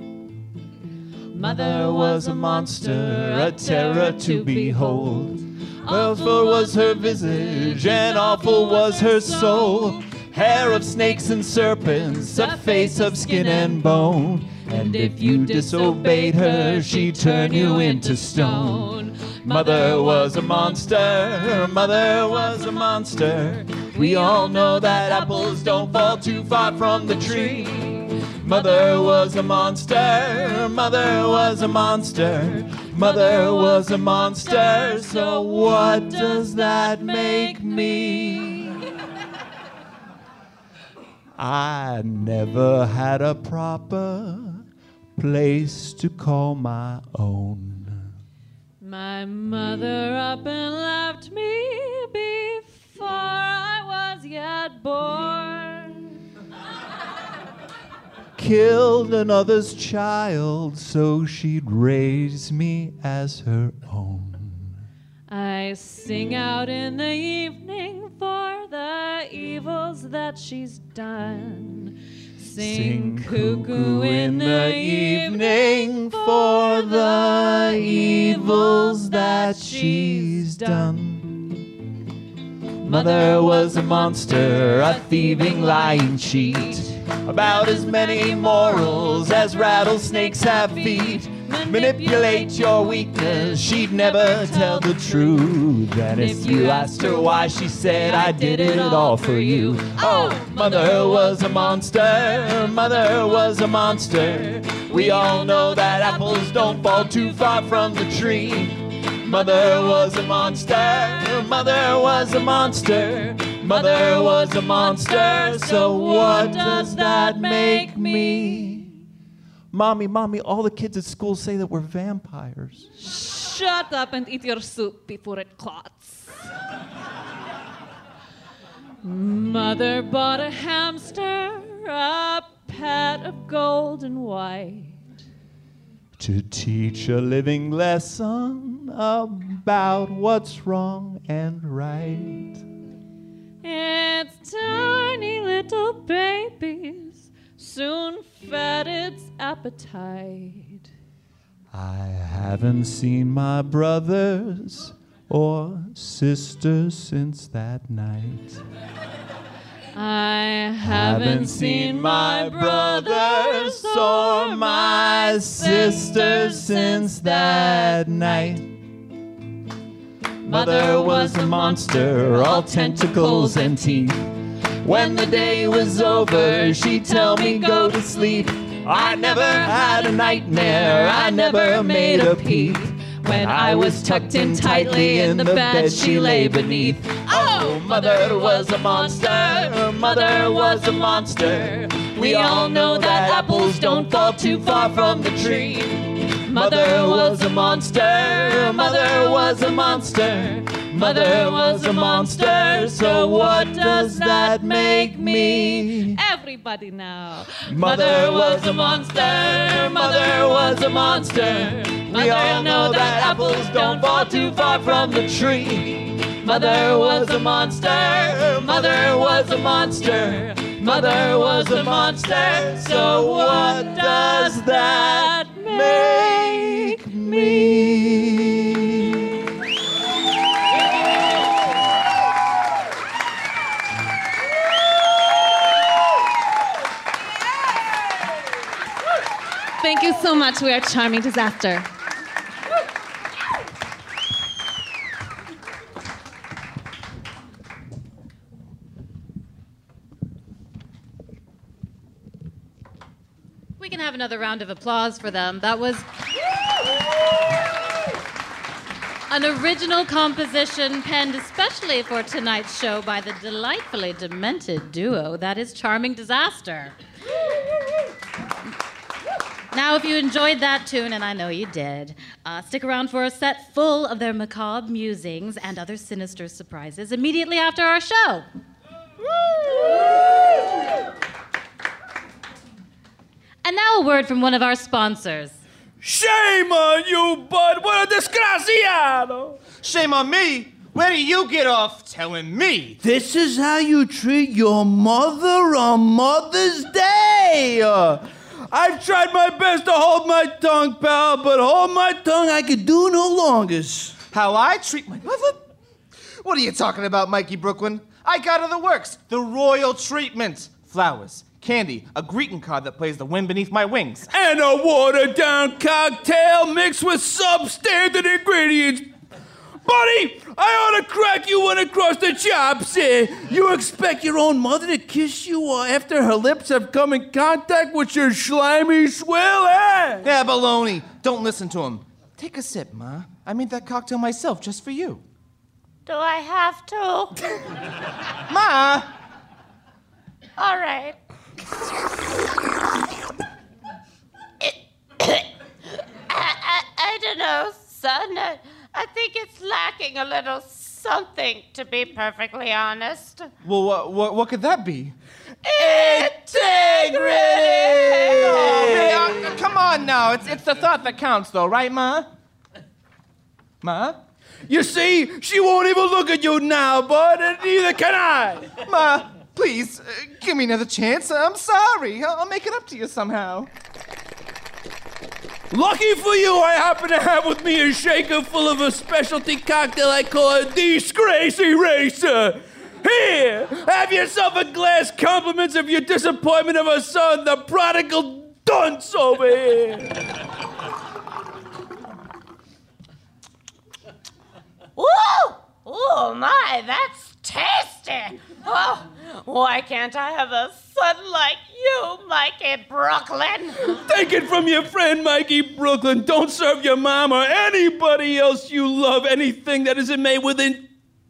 Mother was a monster, a terror to behold. Awful was her visage, and awful was her soul. Hair of snakes and serpents, a face of skin and bone, And if you disobeyed her, she'd turn you into stone. Mother was a monster, mother was a monster. We all know that apples don't fall too far from the tree. Mother was a monster, mother was a monster. Mother was a monster, so what does that make me? I never had a proper place to call my own. My mother up and left me before I was yet born. Killed another's child so she'd raise me as her own. I sing out in the evening for the evils that she's done. Sing cuckoo in the evening for the evils that she's done. Mother was a monster, a thieving, lying cheat. About as many morals as rattlesnakes have feet. Manipulate your weakness, she'd never tell the truth. And if you asked her why, she said, I did it all for you. Oh, mother was a monster, mother was a monster. We all know that apples don't fall too far from the tree. Mother was a monster, mother was a monster. Mother was a monster, so what does that make me? Mommy, all the kids at school say that we're vampires. Shut up and eat your soup before it clots. Mother bought a hamster, a pet of gold and white, to teach a living lesson about what's wrong and right. Its tiny little babies soon fed its appetite. I haven't seen my brothers or sisters since that night. I haven't seen my brothers or my sisters since that night. Mother was a monster, all tentacles and teeth. When the day was over, she'd tell me go to sleep. I never had a nightmare, I never made a peep. When I was tucked in tightly in the bed she lay beneath. Oh, mother was a monster, mother was a monster. We all know that apples don't fall too far from the tree. Mother was a monster, mother was a monster. Mother was a monster, so what does that make me? Everybody now. Mother was a monster, mother was a monster. We all know that apples don't fall too far from the tree. Mother was a monster, mother was a monster. Mother was a monster, so what does that make me? Thank you so much. We are Charming Disaster. We can have another round of applause for them. That was an original composition penned especially for tonight's show by the delightfully demented duo that is Charming Disaster. Now, if you enjoyed that tune, and I know you did, stick around for a set full of their macabre musings and other sinister surprises immediately after our show. And now a word from one of our sponsors. Shame on you, bud! What a desgraciado! Shame on me? Where do you get off telling me? This is how you treat your mother on Mother's Day! I've tried my best to hold my tongue, pal, but hold my tongue I can do no longer. How I treat my mother? What are you talking about, Mikey Brooklyn? I got her the works, the royal treatment. Flowers, Candy, a greeting card that plays The Wind Beneath My Wings. And a watered-down cocktail mixed with substandard ingredients. Buddy, I ought to crack you one across the chops. You expect your own mother to kiss you after her lips have come in contact with your slimy swill, eh? Yeah, baloney. Don't listen to him. Take a sip, Ma. I made that cocktail myself just for you. Do I have to? Ma! All right. I don't know, son. I think it's lacking a little something, to be perfectly honest. Well, what could that be? Integrity! Oh, man, come on now. It's the thought that counts, though, right, Ma? Ma? You see, she won't even look at you now, bud, and neither can I. Ma, please, give me another chance. I'm sorry. I'll make it up to you somehow. Lucky for you, I happen to have with me a shaker full of a specialty cocktail I call a Disgrace Eraser. Here, have yourself a glass compliments of your disappointment of a son, the prodigal dunce over here. Woo! Oh my, that's tasty! Oh, why can't I have a son like you, Mikey Brooklyn? Take it from your friend Mikey Brooklyn. Don't serve your mom or anybody else you love anything that isn't made with integrity.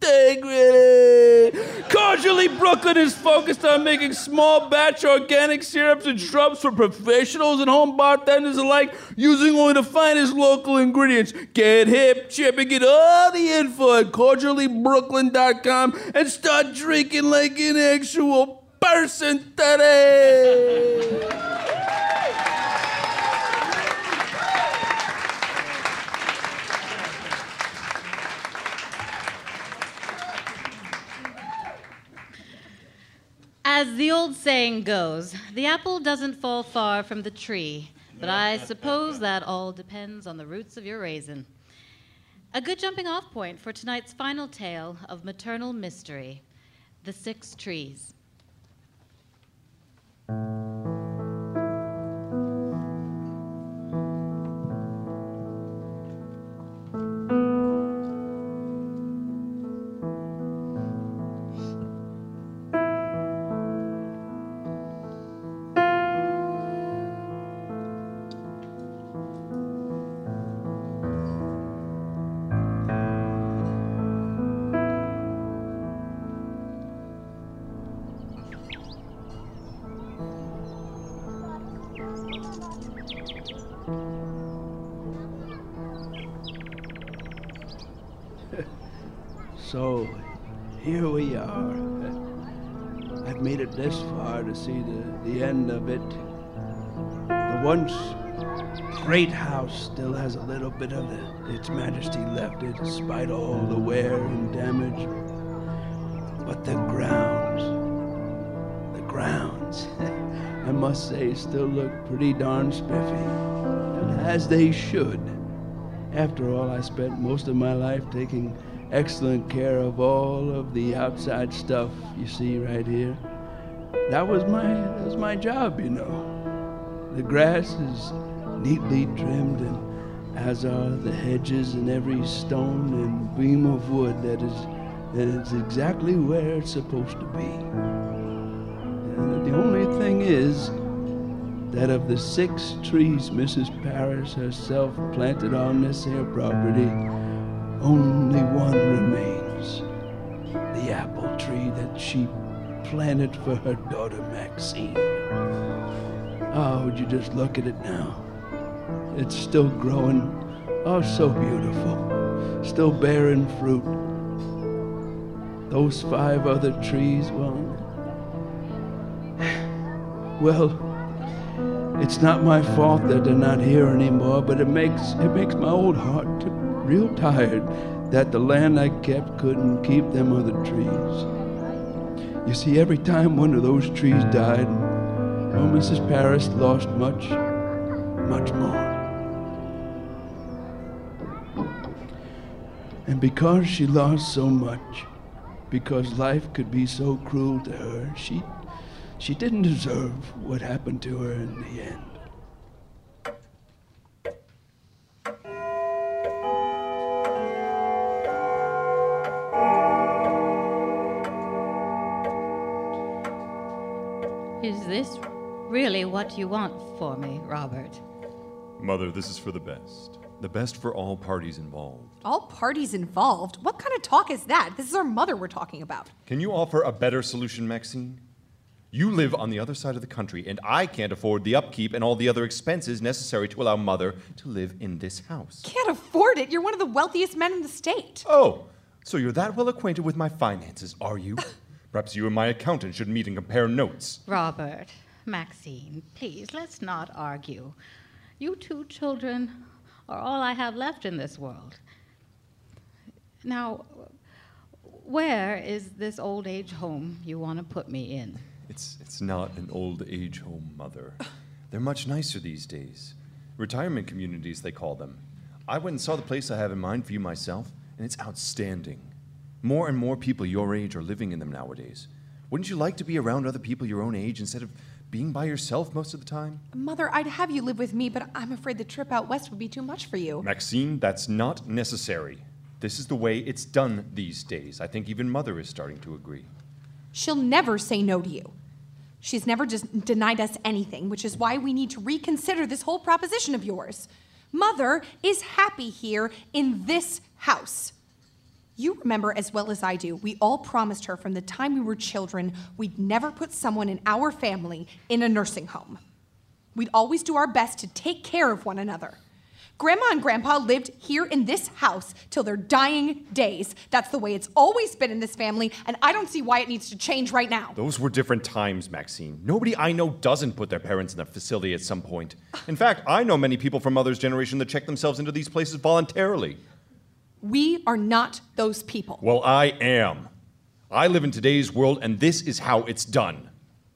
Cordially Brooklyn is focused on making small batch organic syrups and shrubs for professionals and home bartenders alike, using only the finest local ingredients. Get hip, chip, and get all the info at cordiallybrooklyn.com and start drinking like an actual person today. As the old saying goes, the apple doesn't fall far from the tree, but I suppose that all depends on the roots of your raisin. A good jumping off point for tonight's final tale of maternal mystery, The 6 Trees. So, here we are. I've made it this far to see the end of it. The once great house still has a little bit of its majesty left, despite all the wear and damage. But the grounds, I must say, still look pretty darn spiffy. And as they should. After all, I spent most of my life taking excellent care of all of the outside stuff you see right here. That was my job, you know. The grass is neatly trimmed, and as are the hedges and every stone and beam of wood that is exactly where it's supposed to be. And the only thing is that of the 6 trees Mrs. Parris herself planted on this here property, only one remains. The apple tree that she planted for her daughter Maxine. Oh, would you just look at it now? It's still growing, oh, so beautiful. Still bearing fruit. Those 5 other trees, well, it's not my fault that they're not here anymore, but it makes my old heart real tired that the land I kept couldn't keep them other trees. You see, every time one of those trees died, oh, Mrs. Parris lost much, much more. And because she lost so much, because life could be so cruel to her, She didn't deserve what happened to her in the end. Is this really what you want for me, Robert? Mother, this is for the best. The best for all parties involved. All parties involved? What kind of talk is that? This is our mother we're talking about. Can you offer a better solution, Maxine? You live on the other side of the country, and I can't afford the upkeep and all the other expenses necessary to allow Mother to live in this house. Can't afford it? You're one of the wealthiest men in the state. Oh, so you're that well acquainted with my finances, are you? Perhaps you and my accountant should meet and compare notes. Robert, Maxine, please, let's not argue. You two children are all I have left in this world. Now, where is this old age home you want to put me in? It's not an old age home, Mother. They're much nicer these days. Retirement communities, they call them. I went and saw the place I have in mind for you myself, and it's outstanding. More and more people your age are living in them nowadays. Wouldn't you like to be around other people your own age instead of being by yourself most of the time? Mother, I'd have you live with me, but I'm afraid the trip out west would be too much for you. Maxine, that's not necessary. This is the way it's done these days. I think even Mother is starting to agree. She'll never say no to you. She's never just denied us anything, which is why we need to reconsider this whole proposition of yours. Mother is happy here in this house. You remember as well as I do, we all promised her from the time we were children we'd never put someone in our family in a nursing home. We'd always do our best to take care of one another. Grandma and Grandpa lived here in this house till their dying days. That's the way it's always been in this family, and I don't see why it needs to change right now. Those were different times, Maxine. Nobody I know doesn't put their parents in a facility at some point. In fact, I know many people from Mother's generation that check themselves into these places voluntarily. We are not those people. Well, I am. I live in today's world, and this is how it's done.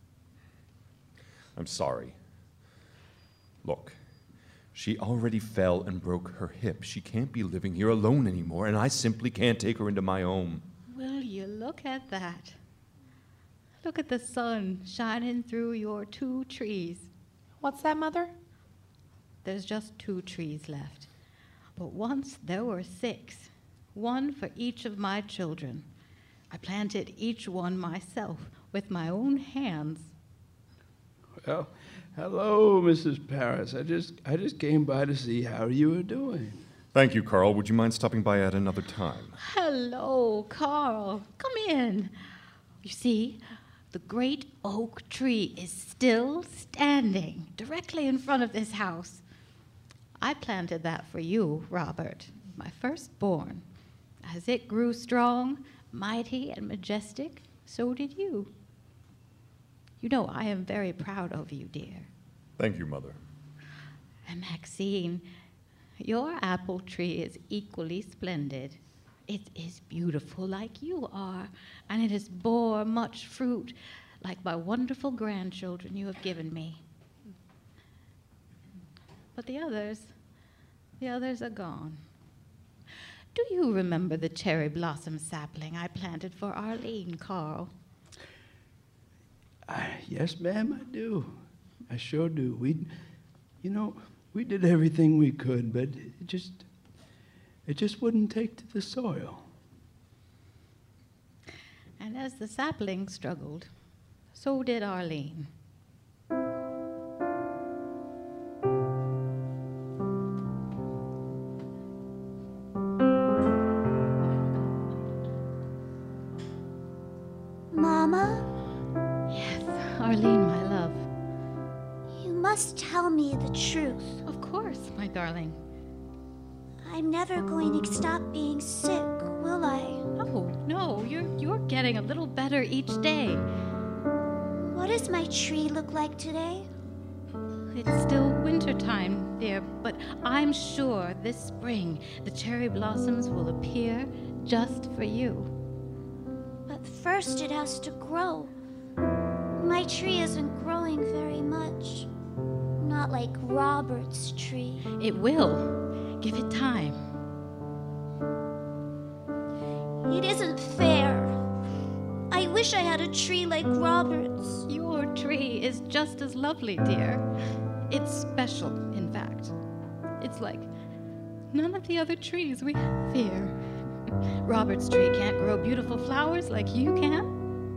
I'm sorry. Look, she already fell and broke her hip. She can't be living here alone anymore, and I simply can't take her into my home. Will you look at that? Look at the sun shining through your 2 trees. What's that, Mother? There's just 2 trees left. But once there were 6, 1 for each of my children. I planted each one myself with my own hands. Well, hello, Mrs. Paris. I just came by to see how you were doing. Thank you, Carl. Would you mind stopping by at another time? Hello, Carl. Come in. You see, the great oak tree is still standing directly in front of this house. I planted that for you, Robert, my firstborn. As it grew strong, mighty, and majestic, so did you. You know I am very proud of you, dear. Thank you, Mother. And Maxine, your apple tree is equally splendid. It is beautiful like you are, and it has bore much fruit like my wonderful grandchildren you have given me. But the others are gone. Do you remember the cherry blossom sapling I planted for Arlene, Carl? Yes, ma'am, I do. I sure do. We did everything we could, but it just wouldn't take to the soil. And as the sapling struggled, so did Arlene. Mama? Yes, Arlene, my love. You must tell me the truth. Of course, my darling. I'm never going to stop being sick, will I? Oh, no, you're getting a little better each day. What does my tree look like today? It's still wintertime, dear, but I'm sure this spring the cherry blossoms will appear just for you. But first it has to grow. My tree isn't growing very much. Not like Robert's tree. It will. Give it time. It isn't fair. I wish I had a tree like Robert's. Your tree is just as lovely, dear. It's special, in fact. It's like none of the other trees we have here. Robert's tree can't grow beautiful flowers like you can.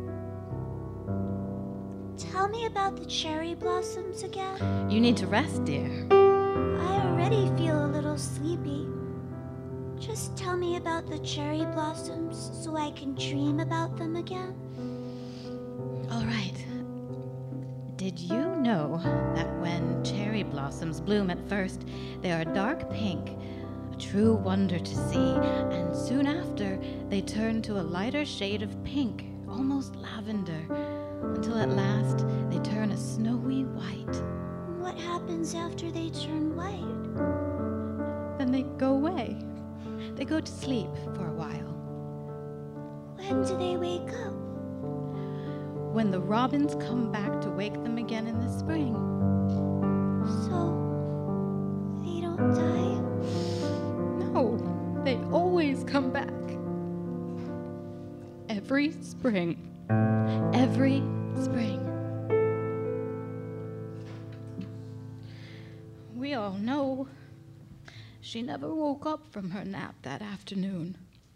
Tell me about the cherry blossoms again. You need to rest, dear. I already feel a little sleepy. Just tell me about the cherry blossoms so I can dream about them again. All right. Did you know that when cherry blossoms bloom at first, they are dark pink, a true wonder to see, and soon after, they turn to a lighter shade of pink, almost lavender, until at last they turn a snowy white. What happens after they turn white? Then they go away. They go to sleep for a while. When do they wake up? When the robins come back to wake them again in the spring. So, they don't die? No, they always come back. Every spring. Every spring. We all know she never woke up from her nap that afternoon.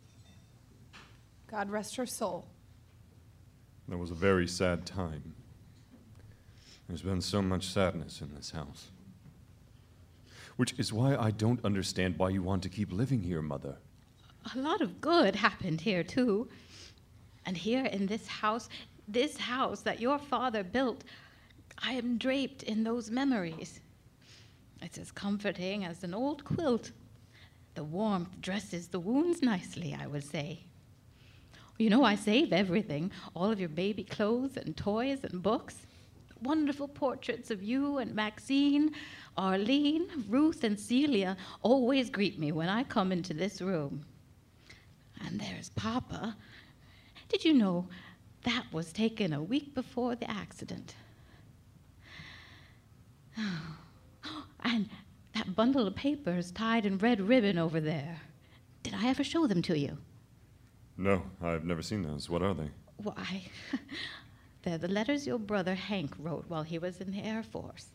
God rest her soul. That was a very sad time. There's been so much sadness in this house. Which is why I don't understand why you want to keep living here, Mother. A lot of good happened here, too. And here in this house that your father built, I am draped in those memories. It's as comforting as an old quilt. The warmth dresses the wounds nicely, I would say. You know, I save everything, all of your baby clothes and toys and books. Wonderful portraits of you and Maxine, Arlene, Ruth, and Celia always greet me when I come into this room. And there's Papa. Did you know that was taken a week before the accident? And that bundle of papers tied in red ribbon over there. Did I ever show them to you? No, I've never seen those. What are they? Why, they're the letters your brother Hank wrote while he was in the Air Force.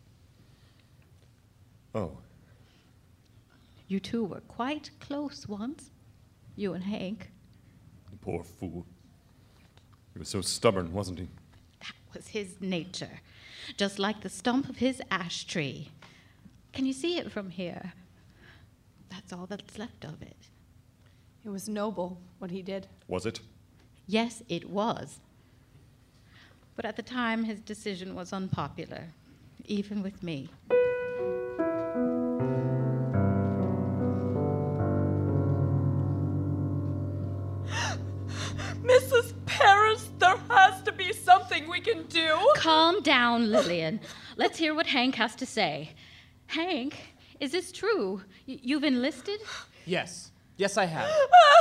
Oh. You two were quite close once, you and Hank. The poor fool. He was so stubborn, wasn't he? That was his nature, just like the stump of his ash tree. Can you see it from here? That's all that's left of it. It was noble, what he did. Was it? Yes, it was. But at the time, his decision was unpopular, even with me. Mrs. Paris, there has to be something we can do. Calm down, Lillian. Let's hear what Hank has to say. Hank, is this true? You've enlisted? Yes. Yes, I have.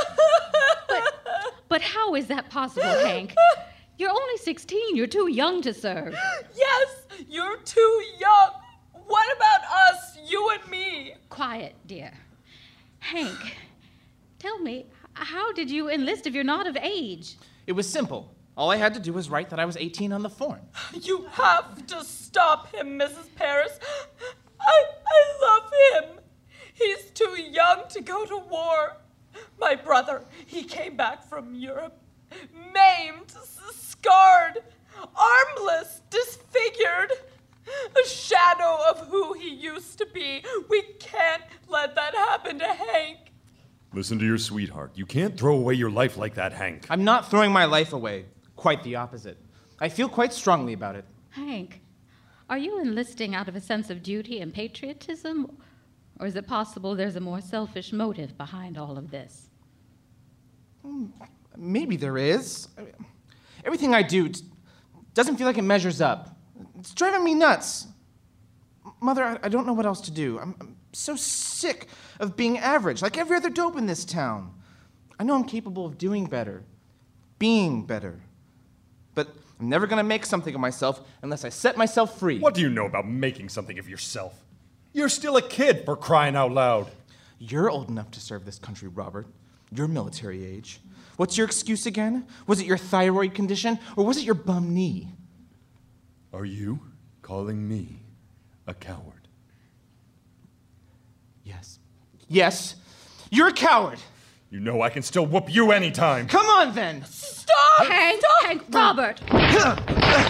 But how is that possible, Hank? You're only 16. You're too young to serve. Yes, you're too young. What about us, you and me? Quiet, dear. Hank, tell me, how did you enlist if you're not of age? It was simple. All I had to do was write that I was 18 on the form. You have to stop him, Mrs. Paris. I love him. He's too young to go to war. My brother, he came back from Europe, maimed, scarred, armless, disfigured, a shadow of who he used to be. We can't let that happen to Hank. Listen to your sweetheart. You can't throw away your life like that, Hank. I'm not throwing my life away. Quite the opposite. I feel quite strongly about it. Hank, are you enlisting out of a sense of duty and patriotism? Or is it possible there's a more selfish motive behind all of this? Maybe there is. Everything I do doesn't feel like it measures up. It's driving me nuts. Mother, I don't know what else to do. I'm so sick of being average, like every other dope in this town. I know I'm capable of doing better, being better. But I'm never going to make something of myself unless I set myself free. What do you know about making something of yourself? You're still a kid, for crying out loud. You're old enough to serve this country, Robert. You're military age. What's your excuse again? Was it your thyroid condition, or was it your bum knee? Are you calling me a coward? Yes. Yes, you're a coward. You know I can still whoop you anytime. Come on, then. Stop! Hank, Robert! Robert,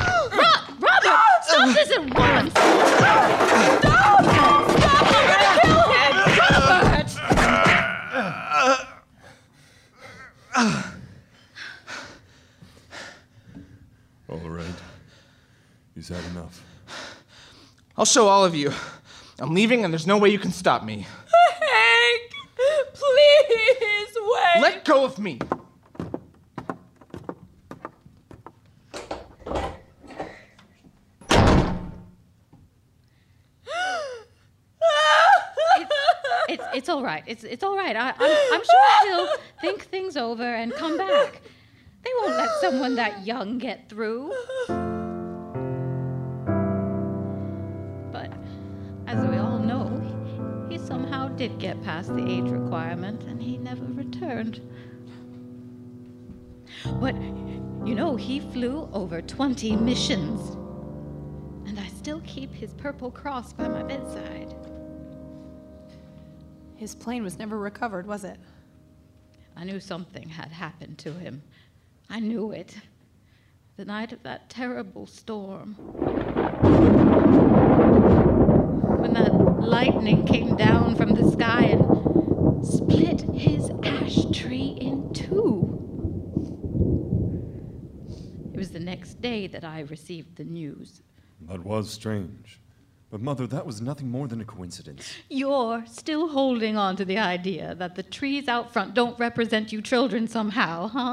stop this at once! Stop! Stop! I'm gonna kill him! Robert! All right. He's had enough. I'll show all of you. I'm leaving, and there's no way you can stop me. Hank, please wait. Let go of me. It's all right. It's all right. I'm sure he'll think things over and come back. They won't let someone that young get through. But as we all know, he somehow did get past the age requirement, and he never returned. But, you know, he flew over 20 missions. And I still keep his purple cross by my bedside. His plane was never recovered, was it? I knew something had happened to him. I knew it. The night of that terrible storm. When that lightning came down from the sky and split his ash tree in two. It was the next day that I received the news. That was strange. But, Mother, that was nothing more than a coincidence. You're still holding on to the idea that the trees out front don't represent you children somehow, huh?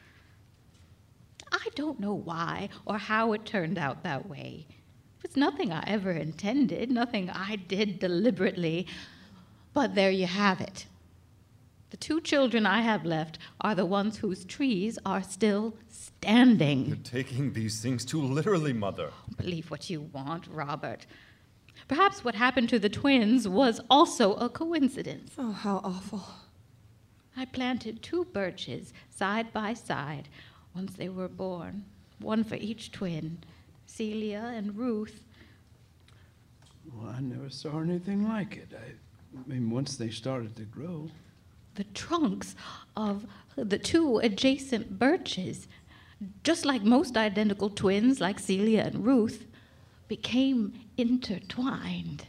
I don't know why or how it turned out that way. It was nothing I ever intended, nothing I did deliberately. But there you have it. The two children I have left are the ones whose trees are still standing. You're taking these things too literally, Mother. Believe what you want, Robert. Perhaps what happened to the twins was also a coincidence. Oh, how awful. I planted 2 birches side by side once they were born, one for each twin, Celia and Ruth. Well, I never saw anything like it. I mean, once they started to grow. The trunks of the 2 adjacent birches, just like most identical twins like Celia and Ruth, became intertwined.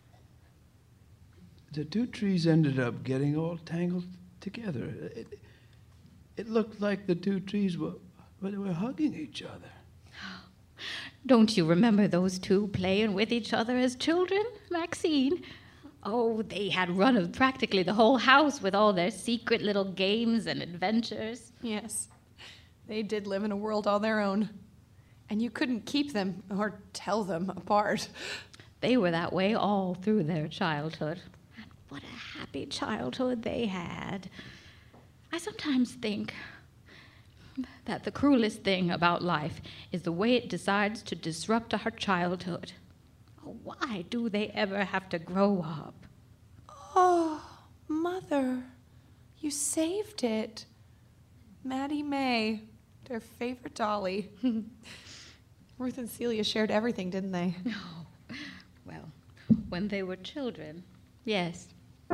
The 2 trees ended up getting all tangled together. It looked like the 2 trees were hugging each other. Don't you remember those 2 playing with each other as children, Maxine? Oh, they had run of practically the whole house with all their secret little games and adventures. Yes, they did live in a world all their own. And you couldn't keep them or tell them apart. They were that way all through their childhood. And what a happy childhood they had. I sometimes think that the cruelest thing about life is the way it decides to disrupt our childhood. Why do they ever have to grow up? Oh, Mother, you saved it. Maddie May, their favorite dolly. Ruth and Celia shared everything, didn't they? No. Well, when they were children, yes.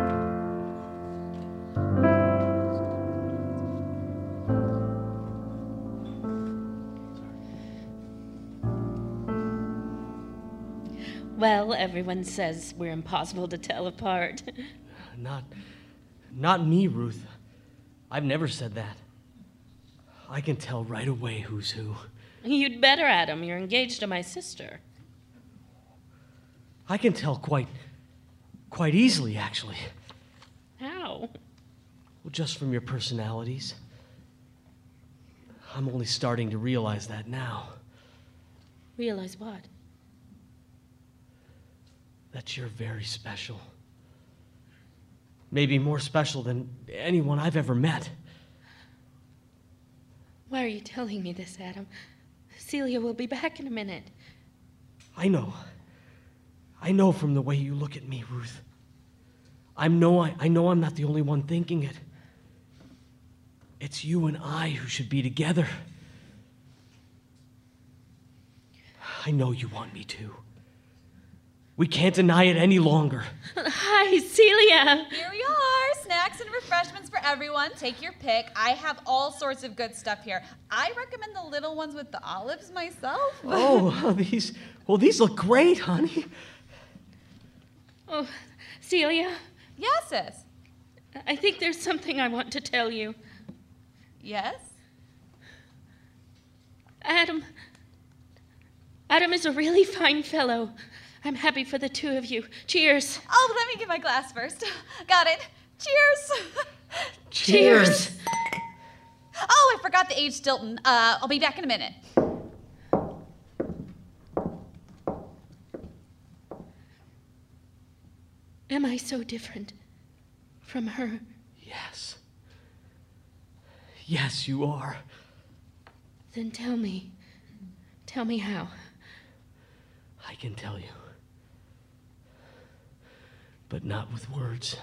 Well, everyone says we're impossible to tell apart. Not me, Ruth. I've never said that. I can tell right away who's who. You'd better, Adam. You're engaged to my sister. I can tell quite easily, actually. How? Well, just from your personalities. I'm only starting to realize that now. Realize what? That you're very special. Maybe more special than anyone I've ever met. Why are you telling me this, Adam? Celia will be back in a minute. I know. I know from the way you look at me, Ruth. I know I'm not the only one thinking it. It's you and I who should be together. I know you want me to. We can't deny it any longer. Hi, Celia. Here we are. Snacks and refreshments for everyone. Take your pick. I have all sorts of good stuff here. I recommend the little ones with the olives myself. Oh, these look great, honey. Oh, Celia. Yes, sis. I think there's something I want to tell you. Yes? Adam is a really fine fellow. I'm happy for the two of you. Cheers. Oh, let me get my glass first. Got it. Cheers. Cheers. Oh, I forgot the aged Stilton. I'll be back in a minute. Am I so different from her? Yes. Yes, you are. Then tell me. Tell me how. I can tell you. But not with words.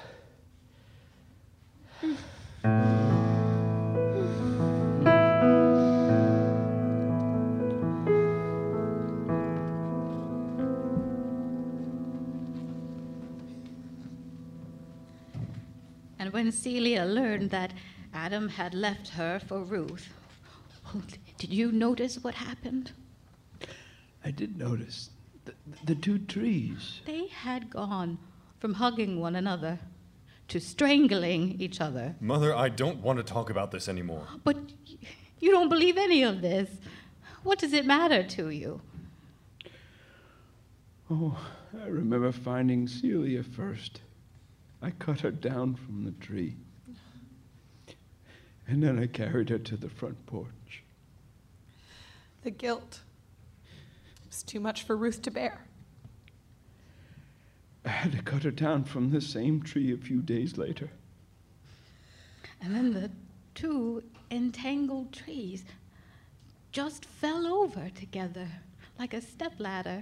And when Celia learned that Adam had left her for Ruth, did you notice what happened? I did notice. The two trees. They had gone from hugging one another to strangling each other. Mother, I don't want to talk about this anymore. But you don't believe any of this. What does it matter to you? Oh, I remember finding Celia first. I cut her down from the tree. And then I carried her to the front porch. The guilt was too much for Ruth to bear. I had to cut her down from the same tree a few days later. And then the two entangled trees just fell over together like a stepladder.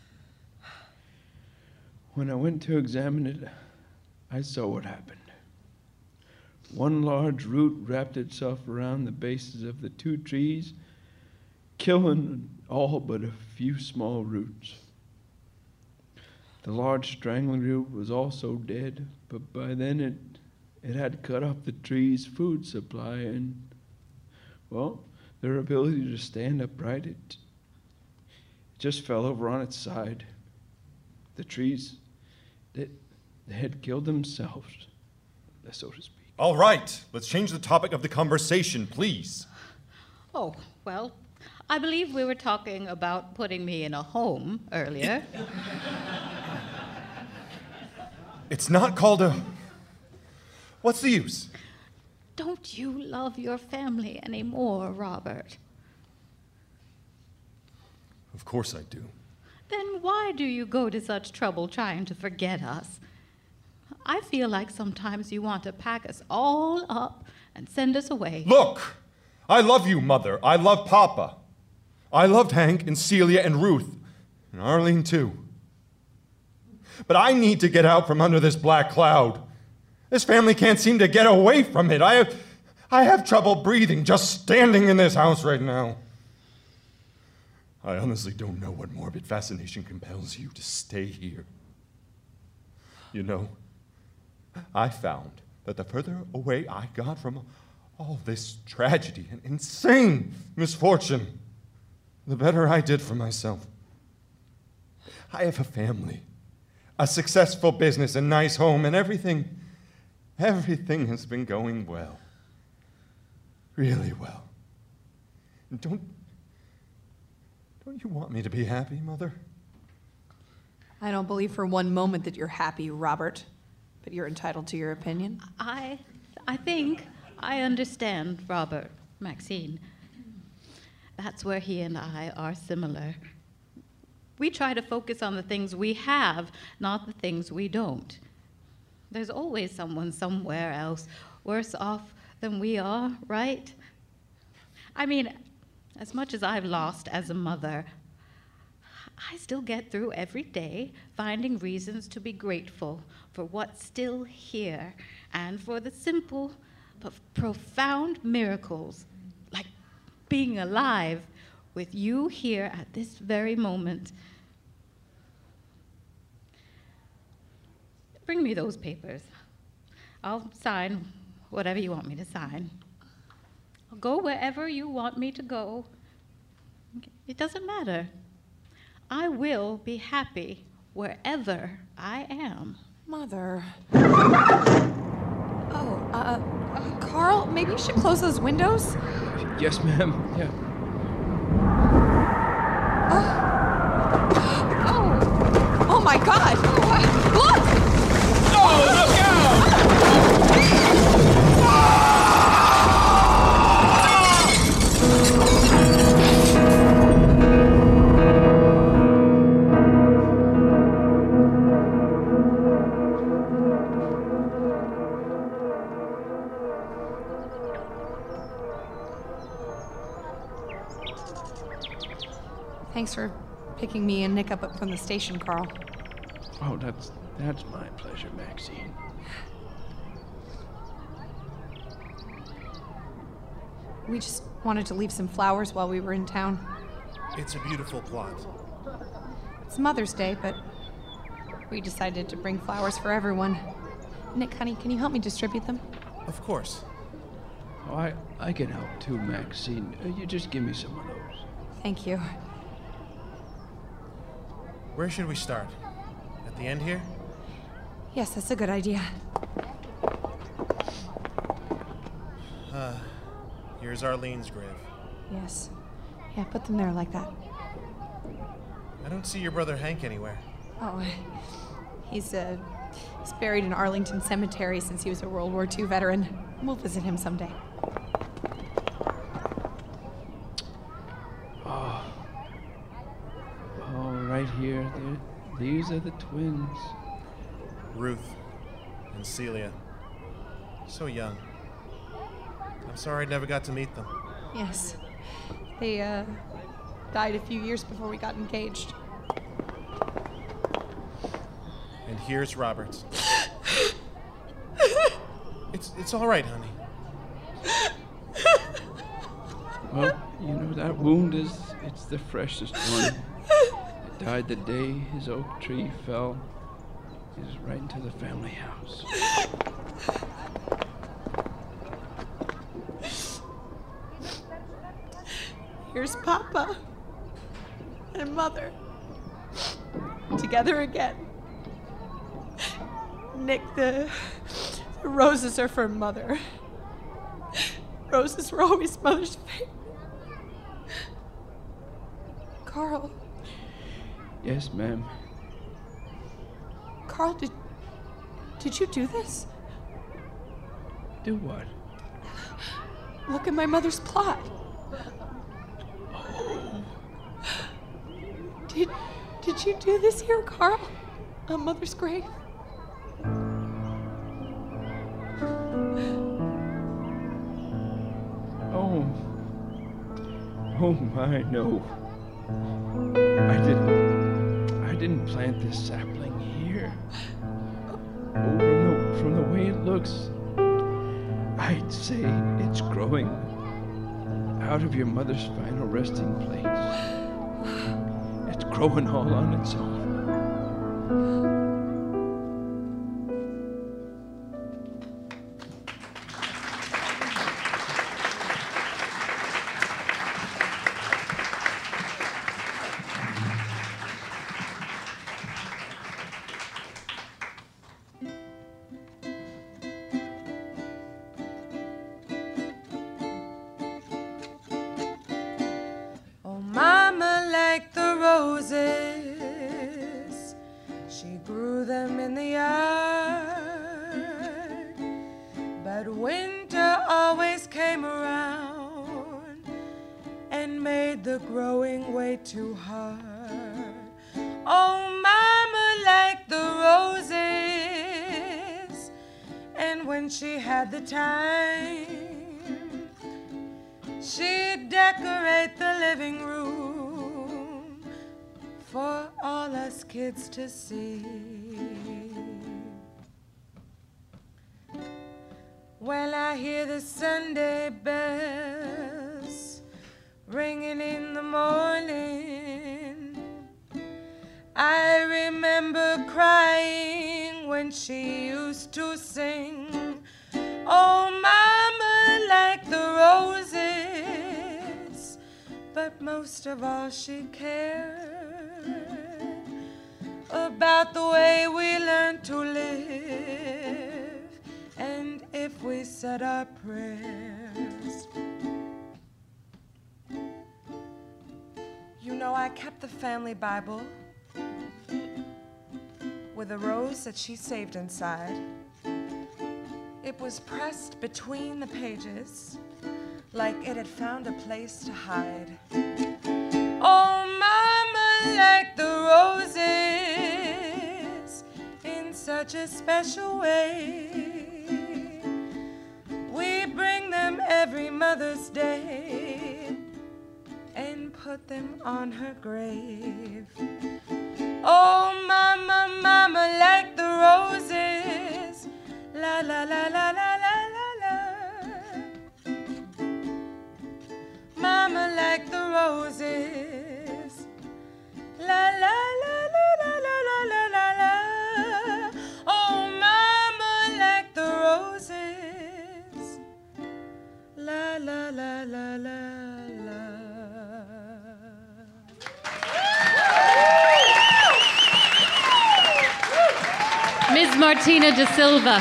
When I went to examine it, I saw what happened. One large root wrapped itself around the bases of the two trees, killing all but a few small roots. The large strangling root was also dead, but by then it had cut off the tree's food supply and, well, their ability to stand upright, it just fell over on its side. The trees, they had killed themselves, so to speak. All right, let's change the topic of the conversation, please. Oh, well, I believe we were talking about putting me in a home earlier. It's not called a... What's the use? Don't you love your family anymore, Robert? Of course I do. Then why do you go to such trouble trying to forget us? I feel like sometimes you want to pack us all up and send us away. Look! I love you, Mother. I love Papa. I loved Hank and Celia and Ruth. And Arlene, too. But I need to get out from under this black cloud. This family can't seem to get away from it. I have trouble breathing just standing in this house right now. I honestly don't know what morbid fascination compels you to stay here. You know, I found that the further away I got from all this tragedy and insane misfortune, the better I did for myself. I have a family, a successful business, a nice home, and everything has been going well. Really well. Don't you want me to be happy, Mother? I don't believe for one moment that you're happy, Robert, but you're entitled to your opinion. I think I understand Robert, Maxine. That's where he and I are similar. We try to focus on the things we have, not the things we don't. There's always someone somewhere else worse off than we are, right? I mean, as much as I've lost as a mother, I still get through every day finding reasons to be grateful for what's still here and for the simple of profound miracles, like being alive with you here at this very moment. Bring me those papers. I'll sign whatever you want me to sign. I'll go wherever you want me to go. It doesn't matter. I will be happy wherever I am. Mother. Carl, maybe you should close those windows? Yes, ma'am. Yeah. Oh my God! Look! Oh, look Thanks for picking me and Nick up from the station, Carl. Oh, that's my pleasure, Maxine. We just wanted to leave some flowers while we were in town. It's a beautiful plot. It's Mother's Day, but we decided to bring flowers for everyone. Nick, honey, can you help me distribute them? Of course. Oh, I can help too, Maxine. You just give me some of those. Thank you. Where should we start? At the end here? Yes, that's a good idea. Here's Arlene's grave. Yes. Yeah, put them there like that. I don't see your brother Hank anywhere. Oh, he's buried in Arlington Cemetery since he was a World War II veteran. We'll visit him someday. Oh, right here. These are the twins. Ruth and Celia. So young. I'm sorry I never got to meet them. Yes. They, died a few years before we got engaged. And here's Robert. It's all right, honey. Well, you know, that wound it's the freshest one. It died the day his oak tree fell. It was right into the family house. Here's Papa and Mother together again. Nick, the roses are for Mother. Roses were always Mother's favorite. Carl. Yes, ma'am. Carl, did you do this? Do what? Look at my mother's plot. Did you do this here, Carl? On Mother's grave? Oh my, no. I didn't plant this sapling here. Oh, from the way it looks, I'd say it's growing out of your mother's final resting place. It's growing all on its own. Oh, Mama liked the roses. She grew them in the yard. But winter always came around and made the growing way too hard. Oh, Mama liked the roses. And when she had the time, she'd decorate the living room for all us kids to see. Well, I hear the Sunday bells ringing in the morning. I remember crying when she used to sing, oh, mama, like the roses. But most of all, she cared about the way we learned to live and if we said our prayers. You know, I kept the family Bible with a rose that she saved inside. It was pressed between the pages like it had found a place to hide. Oh, mama, like the roses in such a special way. We bring them every Mother's Day and put them on her grave. Oh, mama, mama, like the roses, la la la la la la la la. Mama, like the roses, la la la la la la la la la la. Oh, mama, like the roses, la la la la la la. Ms. Martina Da Silva.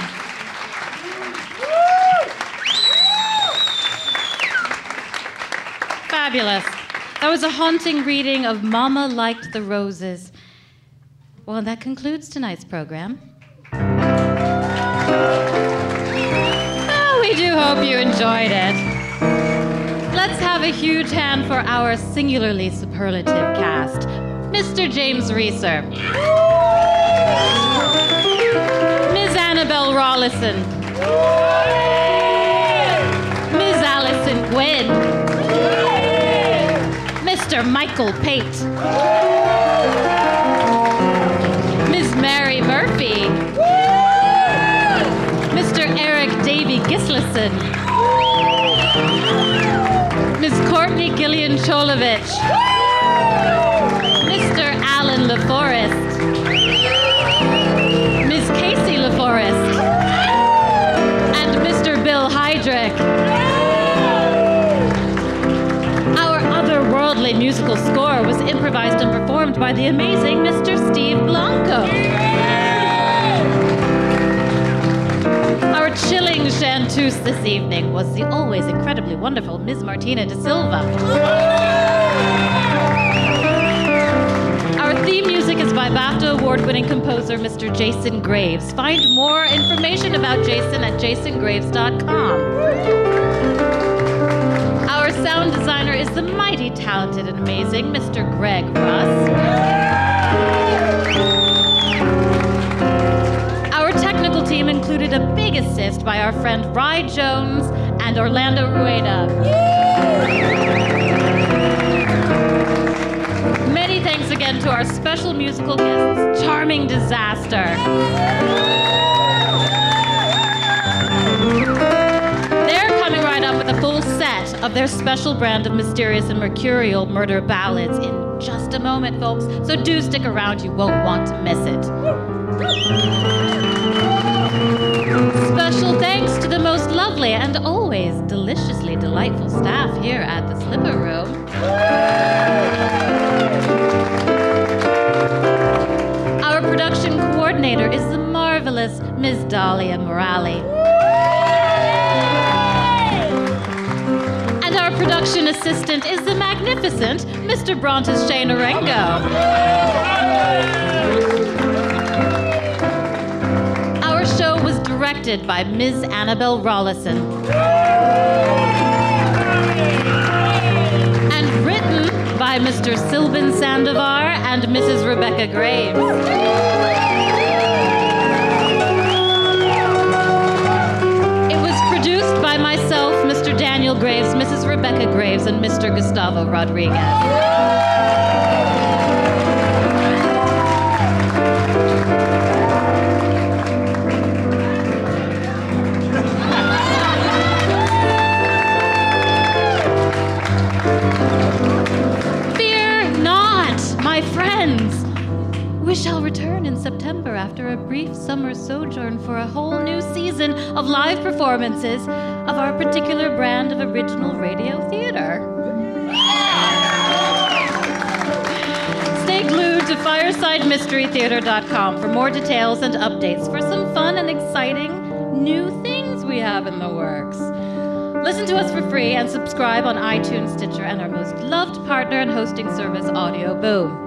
Fabulous. That was a haunting reading of Mama Liked the Roses. Well, that concludes tonight's program. Oh, we do hope you enjoyed it. Let's have a huge hand for our singularly superlative cast. Mr. James Reeser. Ms. Annabelle Rollison. Ms. Allison Gwynn. Mr. Michael Pate. Ms. Mary Murphy. Mr. Eric Davy Gislason. Ms. Courtney Gillian Cholovich. Mr. Alan LaForest. Ms. Casey LaForest. And Mr. Bill Heydrich. Our otherworldly musical score was improvised and performed by the amazing Mr. Steve Blanco. Our chilling chanteuse this evening was the always incredibly wonderful Ms. Martina Da Silva. Our theme music is by BAFTA award-winning composer Mr. Jason Graves. Find more information about Jason at jasongraves.com. Our sound designer is the mighty talented and amazing Mr. Greg Russ. Our technical team included a big assist by our friend Rye Jones and Orlando Rueda. Many thanks again to our special musical guests, Charming Disaster. They're coming right up with a full set of their special brand of mysterious and mercurial murder ballads in just a moment, folks. So do stick around, you won't want to miss it. Special thanks to the most lovely and always deliciously delightful staff here at the Slipper Room. Our production coordinator is the marvelous Ms. Dahlia Morali. And our production assistant is the magnificent Mr. Brontes Shane Orengo. Our show was directed by Ms. Annabelle Rollison. And written by Mr. Sylvan Sandovar and Mrs. Rebecca Graves. It was produced by myself, Mr. Daniel Graves, Mrs. Rebecca Graves, and Mr. Gustavo Rodriguez. shall return in September after a brief summer sojourn for a whole new season of live performances of our particular brand of original radio theater. Stay glued to FiresideMysteryTheater.com for more details and updates for some fun and exciting new things we have in the works. Listen to us for free and subscribe on iTunes, Stitcher, and our most loved partner and hosting service, Audio Boom.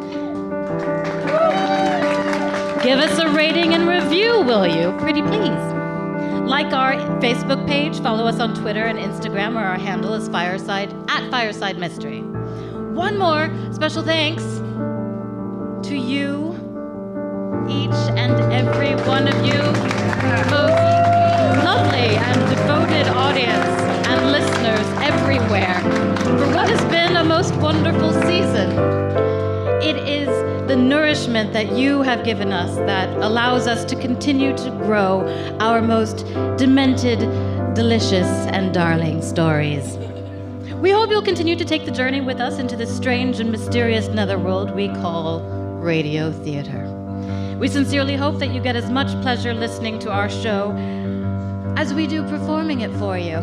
Give us a rating and review, will you? Pretty please. Like our Facebook page, follow us on Twitter and Instagram, where our handle is Fireside Mystery. One more special thanks to you, each and every one of you, most lovely and devoted audience and listeners everywhere, for what has been a most wonderful season. It is the nourishment that you have given us that allows us to continue to grow our most demented, delicious, and darling stories. We hope you'll continue to take the journey with us into the strange and mysterious netherworld we call radio theater. We sincerely hope that you get as much pleasure listening to our show as we do performing it for you.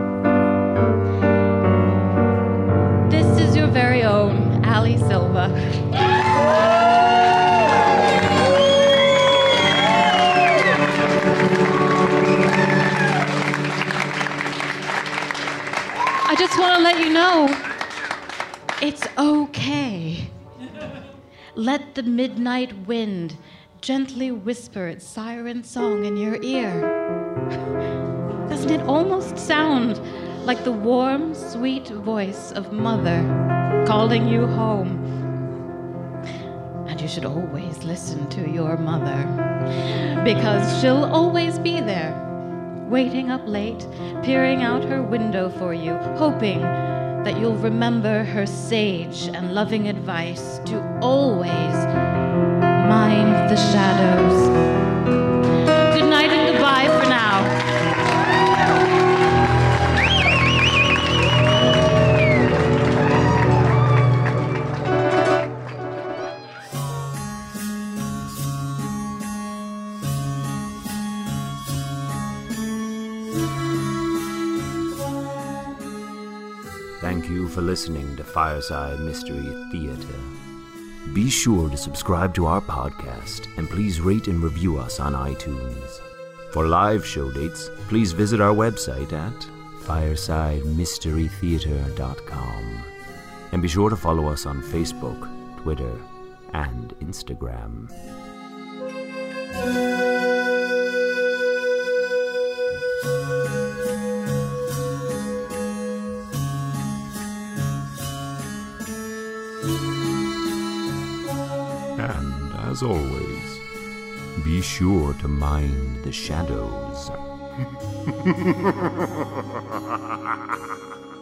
This is your very own Ali Silva. I just want to let you know, it's okay. Let the midnight wind gently whisper its siren song in your ear. Doesn't it almost sound like the warm, sweet voice of Mother calling you home? And you should always listen to your mother, because she'll always be there, waiting up late, peering out her window for you, hoping that you'll remember her sage and loving advice to always mind the shadows. Good night and goodbye for now. Thank you for listening to Fireside Mystery Theater. Be sure to subscribe to our podcast and please rate and review us on iTunes. For live show dates, please visit our website at FiresideMysteryTheater.com. And be sure to follow us on Facebook, Twitter, and Instagram. And as always, be sure to mind the shadows.